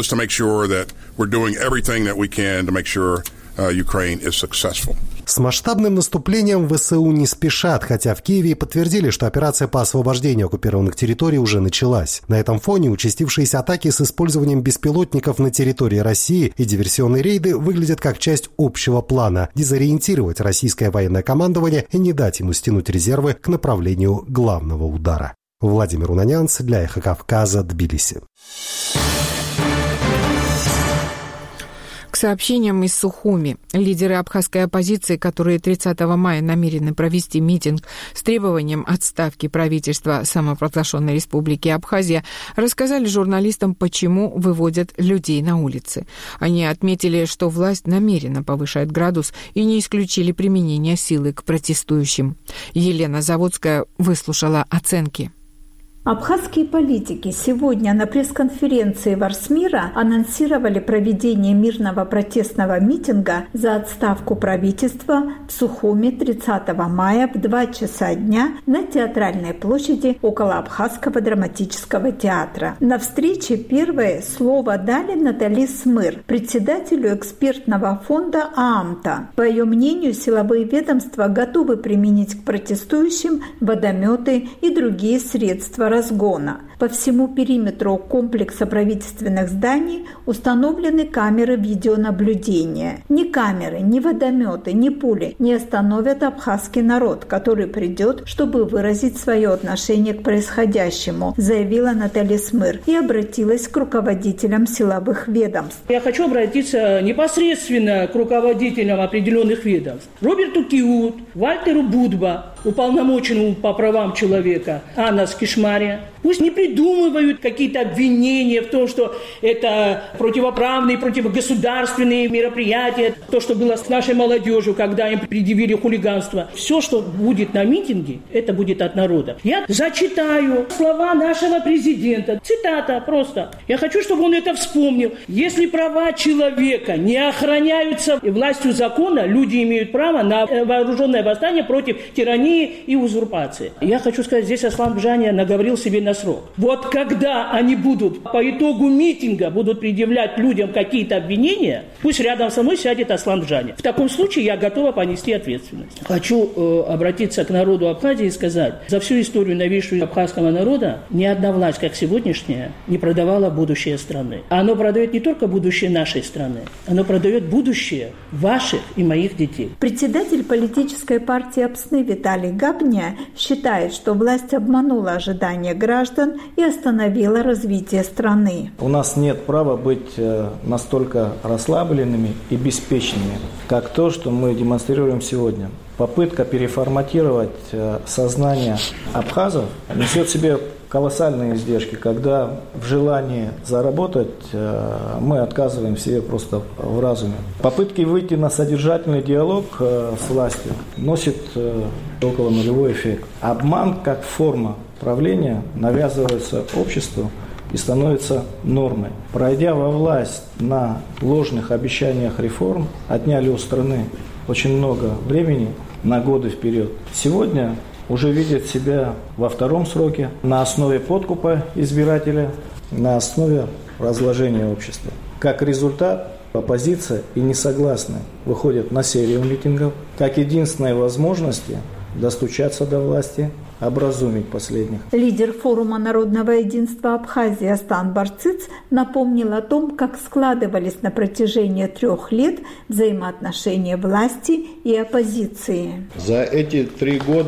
С масштабным наступлением ВСУ не спешат, хотя в Киеве подтвердили, что операция по освобождению оккупированных территорий уже началась. На этом фоне участившиеся атаки с использованием беспилотников на территории России и диверсионные рейды выглядят как часть общего плана – дезориентировать российское военное командование и не дать ему стянуть резервы к направлению главного удара. Владимир Унанянц для «Эхо Кавказа», Тбилиси. К сообщениям из Сухуми. Лидеры абхазской оппозиции, которые тридцатого мая намерены провести митинг с требованием отставки правительства самопровозглашенной республики Абхазия, рассказали журналистам, почему выводят людей на улицы. Они отметили, что власть намеренно повышает градус и не исключили применение силы к протестующим. Елена Заводская выслушала оценки. Абхазские политики сегодня на пресс-конференции Варсмира анонсировали проведение мирного протестного митинга за отставку правительства в Сухуми тридцатого мая в два часа дня на Театральной площади около Абхазского драматического театра. На встрече первое слово дали Натали Смыр, председателю экспертного фонда ААМТа. По ее мнению, силовые ведомства готовы применить к протестующим водометы и другие средства разгона. По всему периметру комплекса правительственных зданий установлены камеры видеонаблюдения. Ни камеры, ни водометы, ни пули не остановят абхазский народ, который придет, чтобы выразить свое отношение к происходящему, заявила Наталья Смыр и обратилась к руководителям силовых ведомств. Я хочу обратиться непосредственно к руководителям определенных ведомств. Роберту Киут, Вальтеру Будба, уполномоченному по правам человека, Анна Скишмария. Пусть не придумывают какие-то обвинения в том, что это противоправные, противогосударственные мероприятия, то, что было с нашей молодежью, когда им предъявили хулиганство. Все, что будет на митинге, это будет от народа. Я зачитаю слова нашего президента. Цитата просто. Я хочу, чтобы он это вспомнил. Если права человека не охраняются властью закона, люди имеют право на вооруженное восстание против тирании и узурпации. Я хочу сказать, здесь Аслан Бжаня наговорил себе на срок. Вот когда они будут по итогу митинга будут предъявлять людям какие-то обвинения, пусть рядом со мной сядет Аслан Бжаня. В таком случае я готова понести ответственность. Хочу э, обратиться к народу Абхазии и сказать, за всю историю новейшую абхазского народа ни одна власть, как сегодняшняя, не продавала будущее страны. Оно продает не только будущее нашей страны, оно продает будущее ваших и моих детей. Председатель политической партии Апсны Виталий Габня считает, что власть обманула ожидания граждан и остановила развитие страны. У нас нет права быть настолько расслабленными и беспечными, как то, что мы демонстрируем сегодня. Попытка переформатировать сознание абхазов несет в себе колоссальные издержки, когда в желании заработать мы отказываем себе просто в разуме. Попытки выйти на содержательный диалог с властью носит около нулевой эффект. Обман как форма правления навязывается обществу и становится нормой. Пройдя во власть на ложных обещаниях реформ, отняли у страны очень много времени на годы вперед. Сегодня уже видят себя во втором сроке на основе подкупа избирателя, на основе разложения общества. Как результат, оппозиция и несогласные выходят на серию митингов, как единственной возможности достучаться до власти, образумить последних. Лидер форума народного единства Абхазии Астан Барциц напомнил о том, как складывались на протяжении трех лет взаимоотношения власти и оппозиции. За эти три года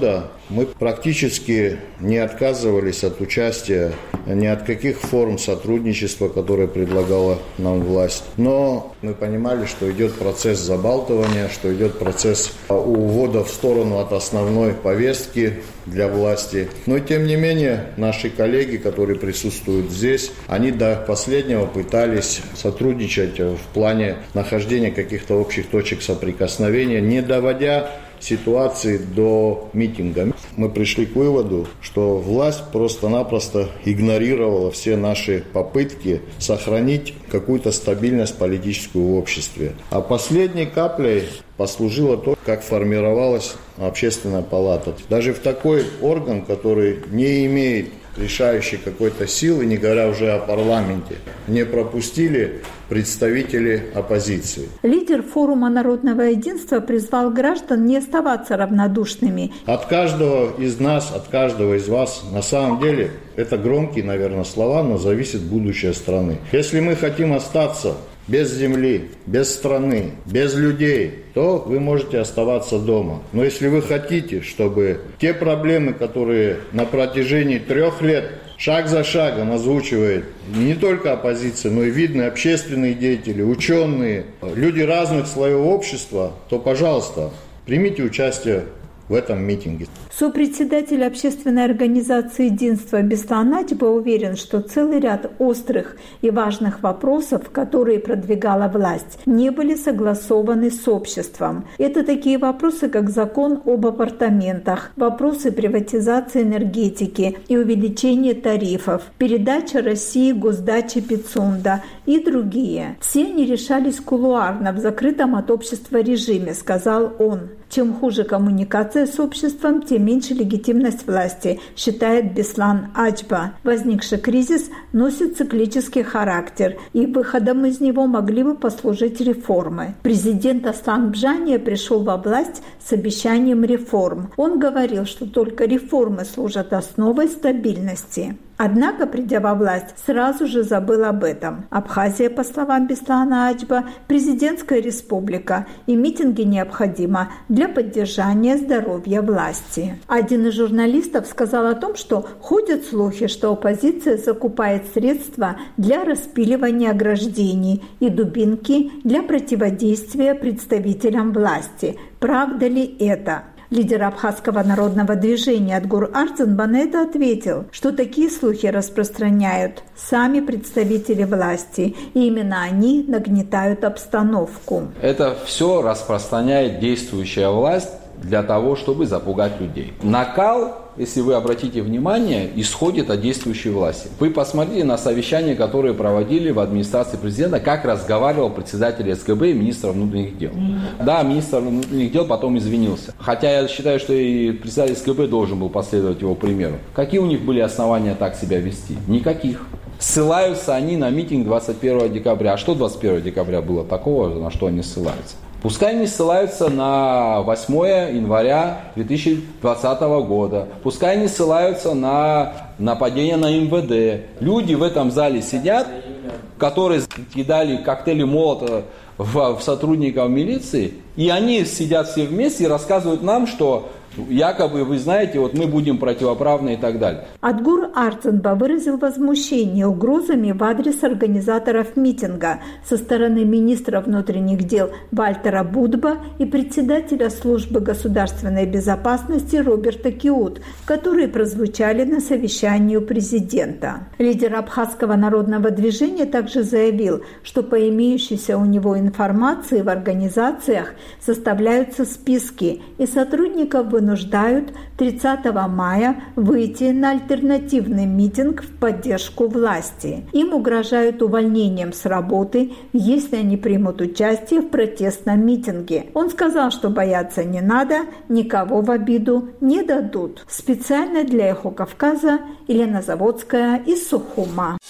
Мы практически не отказывались от участия ни от каких форм сотрудничества, которые предлагала нам власть. Но мы понимали, что идет процесс забалтывания, что идет процесс увода в сторону от основной повестки для власти. Но тем не менее, наши коллеги, которые присутствуют здесь, они до последнего пытались сотрудничать в плане нахождения каких-то общих точек соприкосновения, не доводя ситуации до митинга. Мы пришли к выводу, что власть просто-напросто игнорировала все наши попытки сохранить какую-то стабильность политическую в обществе. А последней каплей послужило то, как формировалась общественная палата. Даже в такой орган, который не имеет решающей какой-то силы, не говоря уже о парламенте, не пропустили представители оппозиции. Лидер форума народного единства призвал граждан не оставаться равнодушными. От каждого из нас, от каждого из вас, на самом деле, это громкие, наверное, слова, но зависит будущее страны. Если мы хотим остаться без земли, без страны, без людей, то вы можете оставаться дома. Но если вы хотите, чтобы те проблемы, которые на протяжении трех лет шаг за шагом озвучивает не только оппозиция, но и видные общественные деятели, ученые, люди разных слоев общества, то, пожалуйста, примите участие в этом митинге. Сопредседатель общественной организации «Единство» Беслан Ачба уверен, что целый ряд острых и важных вопросов, которые продвигала власть, не были согласованы с обществом. Это такие вопросы, как закон об апартаментах, вопросы приватизации энергетики и увеличения тарифов, передача России госдачи Пицунда и другие. Все они решались кулуарно в закрытом от общества режиме, сказал он. Чем хуже коммуникация с обществом, тем меньше легитимность власти, считает Беслан Ачба. Возникший кризис носит циклический характер, и выходом из него могли бы послужить реформы. Президент Аслан Бжания пришел во власть с обещанием реформ. Он говорил, что только реформы служат основой стабильности. Однако, придя во власть, сразу же забыл об этом. Абхазия, по словам Беслана Ачба, президентская республика, и митинги необходимы для поддержания здоровья власти. Один из журналистов сказал о том, что ходят слухи, что оппозиция закупает средства для распиливания ограждений и дубинки для противодействия представителям власти. Правда ли это? Лидер абхазского народного движения Адгур Арцинба на это ответил, что такие слухи распространяют сами представители власти, и именно они нагнетают обстановку. Это все распространяет действующая власть для того, чтобы запугать людей. Накал, если вы обратите внимание, исходит от действующей власти. Вы посмотрите на совещания, которые проводили в администрации президента, как разговаривал председатель СГБ и министр внутренних дел. Да, министр внутренних дел потом извинился. Хотя я считаю, что и председатель СГБ должен был последовать его примеру. Какие у них были основания так себя вести? Никаких. Ссылаются они на митинг двадцать первого декабря. А что двадцать первого декабря было такого, на что они ссылаются? Пускай они ссылаются на восьмое января две тысячи двадцатого года. Пускай они ссылаются на нападение на эм вэ дэ. Люди в этом зале сидят, которые кидали коктейли Молотова в, в сотрудников милиции, и они сидят все вместе и рассказывают нам, что якобы, вы знаете, вот мы будем противоправны и так далее. Адгур Арцинба выразил возмущение угрозами в адрес организаторов митинга со стороны министра внутренних дел Вальтера Будба и председателя службы государственной безопасности Роберта Киут, которые прозвучали на совещании у президента. Лидер абхазского народного движения также заявил, что по имеющейся у него информации в организациях составляются списки, и сотрудников вынуждают тридцатого мая выйти на альтернативный митинг в поддержку власти. Им угрожают увольнением с работы, если они примут участие в протестном митинге. Он сказал, что бояться не надо, никого в обиду не дадут. Специально для «Эхо Кавказа» Елена Заводская из Сухума.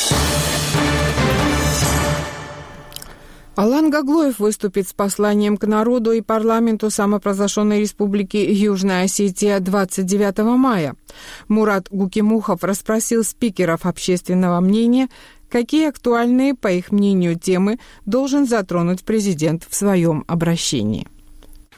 Алан Гаглоев выступит с посланием к народу и парламенту самопровозглашенной республики Южная Осетия двадцать девятого мая. Мурат Гукимухов расспросил спикеров общественного мнения, какие актуальные, по их мнению, темы должен затронуть президент в своем обращении.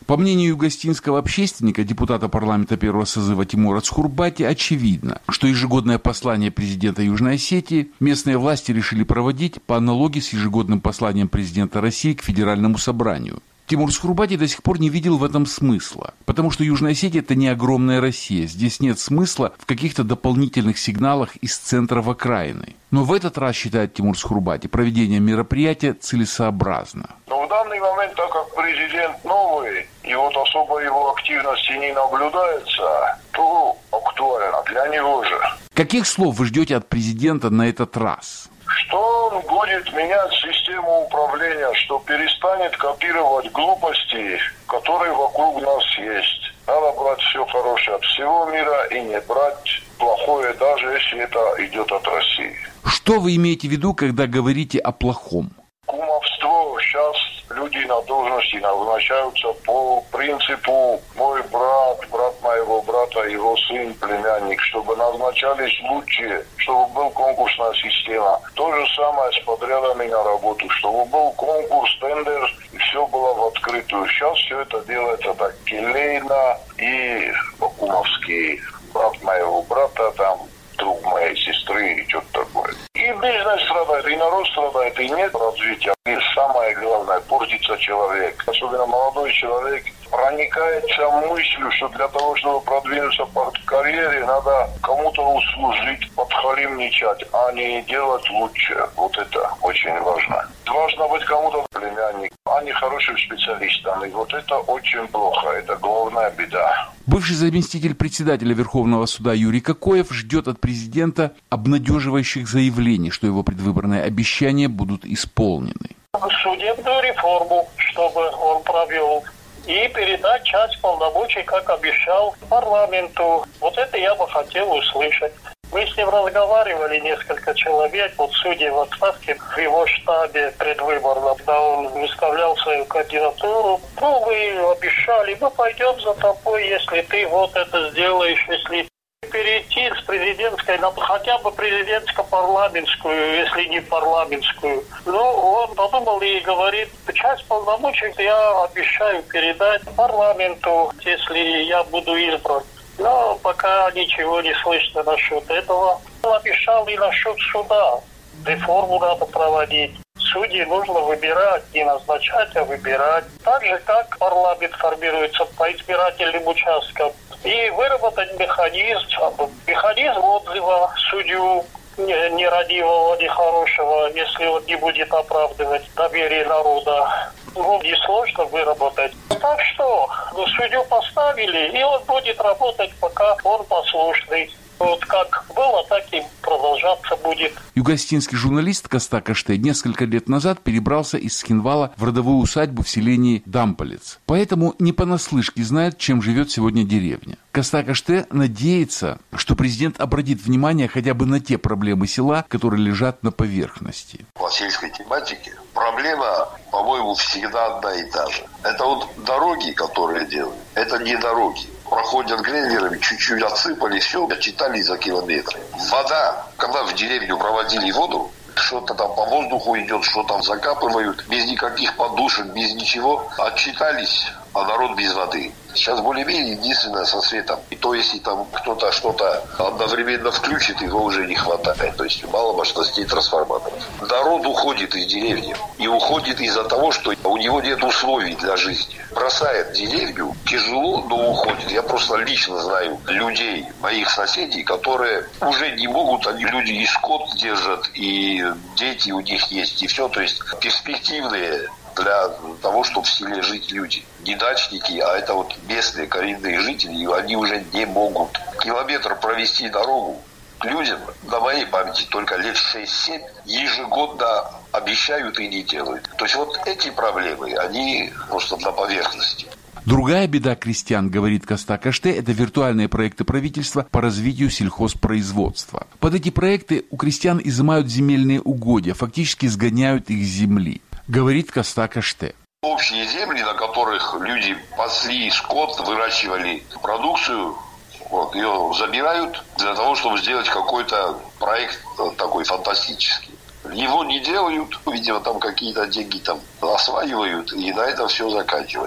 По мнению югостинского общественника, депутата парламента первого созыва Тимура Цхурбати, очевидно, что ежегодное послание президента Южной Осетии местные власти решили проводить по аналогии с ежегодным посланием президента России к Федеральному собранию. Тимур Цхурбати до сих пор не видел в этом смысла, потому что Южная Осетия – это не огромная Россия. Здесь нет смысла в каких-то дополнительных сигналах из центра в окраины. Но в этот раз, считает Тимур Цхурбати, проведение мероприятия целесообразно. Но в данный момент, так как президент новый, и вот особо его активности не наблюдается, то актуально для него же. Каких слов вы ждете от президента на этот раз? Что он будет менять систему управления, что перестанет копировать глупости, которые вокруг нас есть. Надо брать все хорошее от всего мира и не брать плохое, даже если это идет от России. Что вы имеете в виду, когда говорите о плохом? Кумовство. Сейчас люди на должности назначаются по принципу «мой брат, брат моего брата, его сын, племянник», чтобы назначались лучшие, чтобы был конкурсная система. То же самое с подрядами на работу, чтобы был конкурс, тендер, и все было в открытую. Сейчас все это делается так келейно и по-кумовски. Брат моего брата, там, друг моей сестры и что-то такое. И бизнес страдает, и народ страдает, и нет развития. И самое главное, портится человек. Особенно молодой человек проникается мыслью, что для того, чтобы продвинуться по карьере, надо кому-то услужить, подхалимничать, а не делать лучше. Вот это очень важно. Должно быть кому-то племянник, а не хорошим специалистом. И вот это очень плохо, это главная беда. Бывший заместитель председателя Верховного суда Юрий Кокоев ждет от президента обнадеживающих заявлений, что его предвыборные обещания будут исполнены. Судебную реформу, чтобы он провел, и передать часть полномочий, как обещал, парламенту. Вот это я бы хотел услышать. Мы с ним разговаривали, несколько человек, вот судьи в отставке в его штабе предвыборном, когда он выставлял свою кандидатуру. Ну, вы обещали, мы пойдем за тобой, если ты вот это сделаешь, если перейти с президентской на хотя бы президентско-парламентскую, если не парламентскую. Ну, он подумал и говорит, часть полномочий я обещаю передать парламенту, если я буду избран. Но пока ничего не слышно насчет этого. Он обещал и насчет суда. Реформу надо проводить. Судьи нужно выбирать, не назначать, а выбирать. Так же, как парламент формируется по избирательным участкам. И выработать механизм, механизм отзыва судью нерадивого, нехорошего, если он не будет оправдывать доверие народа. Ну, несложно выработать. Так что, ну, судью поставили, и он будет работать, пока он послушный. Вот как было, так и продолжаться будет. Югостинский журналист Коста Каште несколько лет назад перебрался из Схинвала в родовую усадьбу в селении Дамполец. Поэтому не понаслышке знает, чем живет сегодня деревня. Коста Каште надеется, что президент обратит внимание хотя бы на те проблемы села, которые лежат на поверхности. По сельской тематике проблема, по-моему, всегда одна и та же. Это вот дороги, которые делают, это не дороги. Проходят грейдерами, чуть-чуть отсыпали, все, отчитали за километры. Вода, когда в деревню проводили воду, что-то там по воздуху идет, что там закапывают, без никаких подушек, без ничего, отчитались, а народ без воды. Сейчас более-менее единственное со светом. И то, если там кто-то что-то одновременно включит, его уже не хватает. То есть мало мощностей трансформаторов. Народ уходит из деревни. И уходит из-за того, что у него нет условий для жизни. Бросает деревню, тяжело, но уходит. Я просто лично знаю людей, моих соседей, которые уже не могут, они люди и скот держат, и дети у них есть, и все. То есть перспективные для того, чтобы в селе жить люди. Не дачники, а это вот местные коренные жители, и они уже не могут. Километр провести дорогу к людям, на моей памяти, только лет шесть-семь ежегодно обещают и не делают. То есть вот эти проблемы, они просто на поверхности. Другая беда крестьян, говорит Коста Каште, это виртуальные проекты правительства по развитию сельхозпроизводства. Под эти проекты у крестьян изымают земельные угодья, фактически сгоняют их с земли, говорит Коста Каште. Общие земли, на которых люди пасли скот, выращивали продукцию, вот, ее забирают для того, чтобы сделать какой-то проект такой фантастический. Его не делают, видимо, там какие-то деньги там осваивают, и на этом все заканчивается.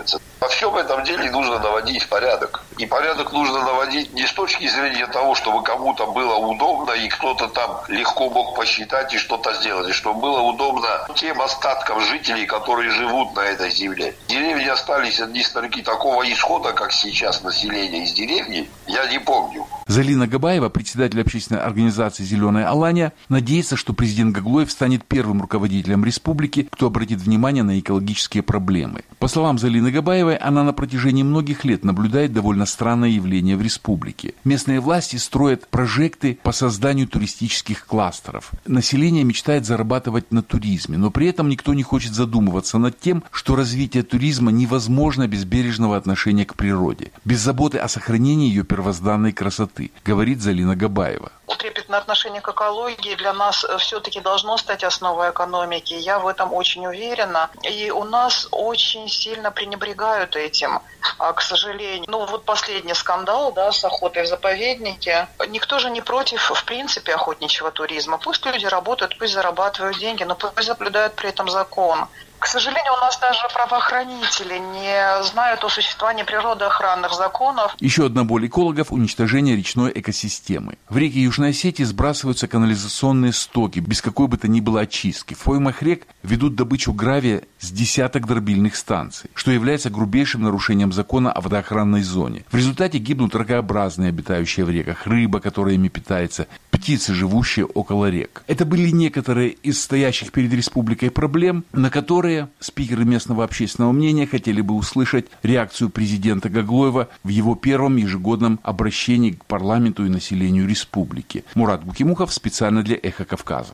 Во всем этом деле нужно наводить порядок. И порядок нужно наводить не с точки зрения того, чтобы кому-то было удобно, и кто-то там легко мог посчитать и что-то сделать, и чтобы было удобно тем остаткам жителей, которые живут на этой земле. В деревне остались одни старики. Такого исхода, как сейчас население из деревни, я не помню. Залина Габаева, председатель общественной организации «Зеленая Алания», надеется, что президент Гаглоев станет первым руководителем республики, кто обратит внимание на экологические проблемы. По словам Залины Габаевой, она на протяжении многих лет наблюдает довольно странное явление в республике. Местные власти строят прожекты по созданию туристических кластеров. Население мечтает зарабатывать на туризме, но при этом никто не хочет задумываться над тем, что развитие туризма невозможно без бережного отношения к природе, без заботы о сохранении ее первозданной красоты, говорит Залина Габаева. Трепетное отношение к экологии для нас все-таки должно стать основой экономики. Я в этом очень уверена. И у нас очень сильно пренебрегают этим, к сожалению. Ну вот последний скандал, да, с охотой в заповеднике. Никто же не против, в принципе, охотничьего туризма. Пусть люди работают, пусть зарабатывают деньги, но пусть соблюдают при этом закон. К сожалению, у нас даже правоохранители не знают о существовании природоохранных законов. Еще одна боль экологов – уничтожение речной экосистемы. В реки Южной Осетии сбрасываются канализационные стоки, без какой бы то ни было очистки. В поймах рек ведут добычу гравия с десяток дробильных станций, что является грубейшим нарушением закона о водоохранной зоне. В результате гибнут ракообразные, обитающие в реках, рыба, которая ими питается, птицы, живущие около рек. Это были некоторые из стоящих перед республикой проблем, на которые спикеры местного общественного мнения хотели бы услышать реакцию президента Гаглоева в его первом ежегодном обращении к парламенту и населению республики. Мурат Букимухов специально для «Эхо Кавказа».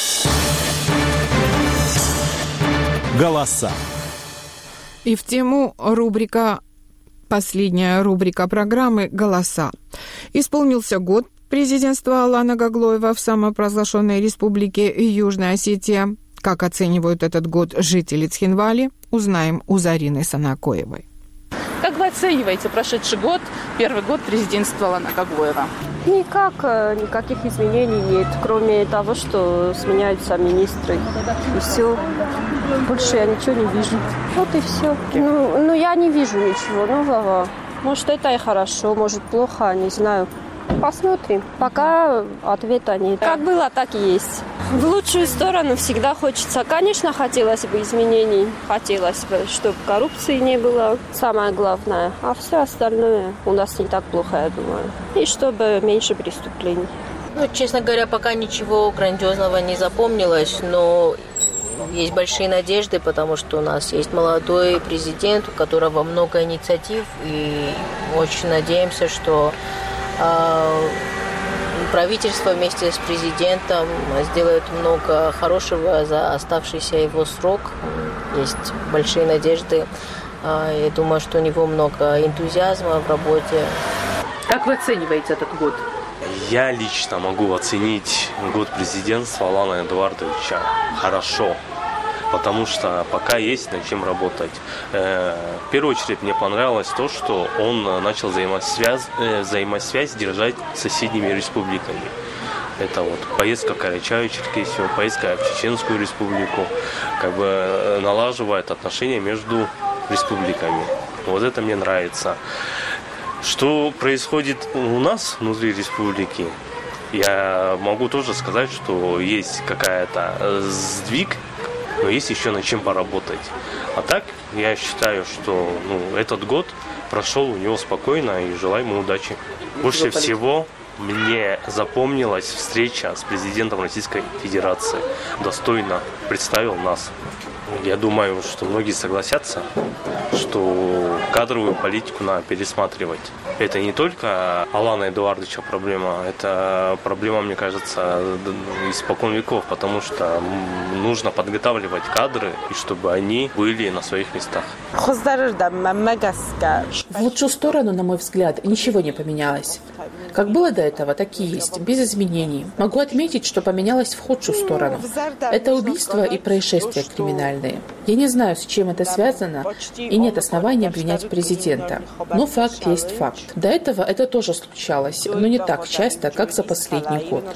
Голоса. И в тему рубрика, последняя рубрика программы «Голоса». Исполнился год президентства Алана Гаглоева в самопровозглашенной республике Южная Осетия. Как оценивают этот год жители Цхинвали, узнаем у Зарины Санакоевой. Как вы оцениваете прошедший год, первый год президентства Алана Гаглоева? Никак, никаких изменений нет, кроме того, что сменяются министры. И все. Больше я ничего не вижу. Вот и все. Ну, ну я не вижу ничего нового. Может, это и хорошо, может, плохо, не знаю. Посмотрим. Пока ответа нет. Как было, так и есть. В лучшую сторону всегда хочется. Конечно, хотелось бы изменений. Хотелось бы, чтобы коррупции не было. Самое главное. А все остальное у нас не так плохо, я думаю. И чтобы меньше преступлений. Ну, честно говоря, пока ничего грандиозного не запомнилось, но есть большие надежды, потому что у нас есть молодой президент, у которого много инициатив, и очень надеемся, что правительство вместе с президентом сделает много хорошего за оставшийся его срок. Есть большие надежды. Я думаю, что у него много энтузиазма в работе. Как вы оцениваете этот год? Я лично могу оценить год президентства Алана Эдуардовича хорошо. Потому что пока есть над чем работать. В первую очередь мне понравилось то, что он начал взаимосвязь, взаимосвязь держать с соседними республиками. Это вот поездка в Карачаево-Черкесию, поездка в Чеченскую республику, как бы налаживает отношения между республиками. Вот это мне нравится. Что происходит у нас внутри республики, я могу тоже сказать, что есть какая-то сдвиг, но есть еще над чем поработать. А так, я считаю, что ну, этот год прошел у него спокойно, и желаю ему удачи. Больше всего мне запомнилась встреча с президентом Российской Федерации. Достойно представил нас. Я думаю, что многие согласятся, что кадровую политику надо пересматривать. Это не только Алана Эдуардовича проблема, это проблема, мне кажется, испокон веков, потому что нужно подготавливать кадры, и чтобы они были на своих местах. В лучшую сторону, на мой взгляд, ничего не поменялось. Как было до этого, так и есть, без изменений. Могу отметить, что поменялось в худшую сторону. Это убийства и происшествия криминальные. Я не знаю, с чем это связано, и нет оснований обвинять президента. Но факт есть факт. До этого это тоже случалось, но не так часто, как за последний год.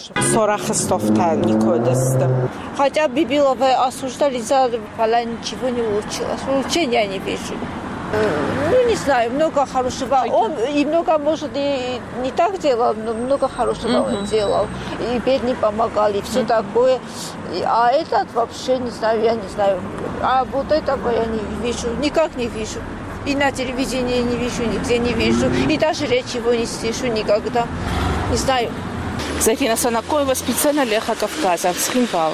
Хотя Бибилова осуждали за Пала, ничего не улучшилось. Улучшения не вижу. Ну, не знаю, много хорошего. Он и много, может, и не так делал, но много хорошего uh-huh. он делал. И бедным помогали, все uh-huh. такое. А этот вообще, не знаю, я не знаю. А вот этого я не вижу, никак не вижу. И на телевидении не вижу, нигде не вижу. И даже речь его не слышу никогда. Не знаю. Зафина Санакоева, специально для Эхо Кавказа, с Хинкал.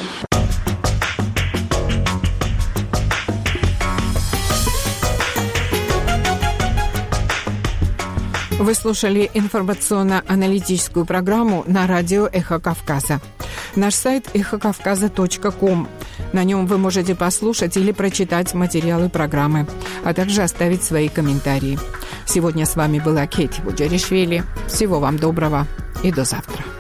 Вы слушали информационно-аналитическую программу на радио «Эхо Кавказа». Наш сайт эхо кавказа точка ком. На нем вы можете послушать или прочитать материалы программы, а также оставить свои комментарии. Сегодня с вами была Кейти Буджаришвили. Всего вам доброго и до завтра.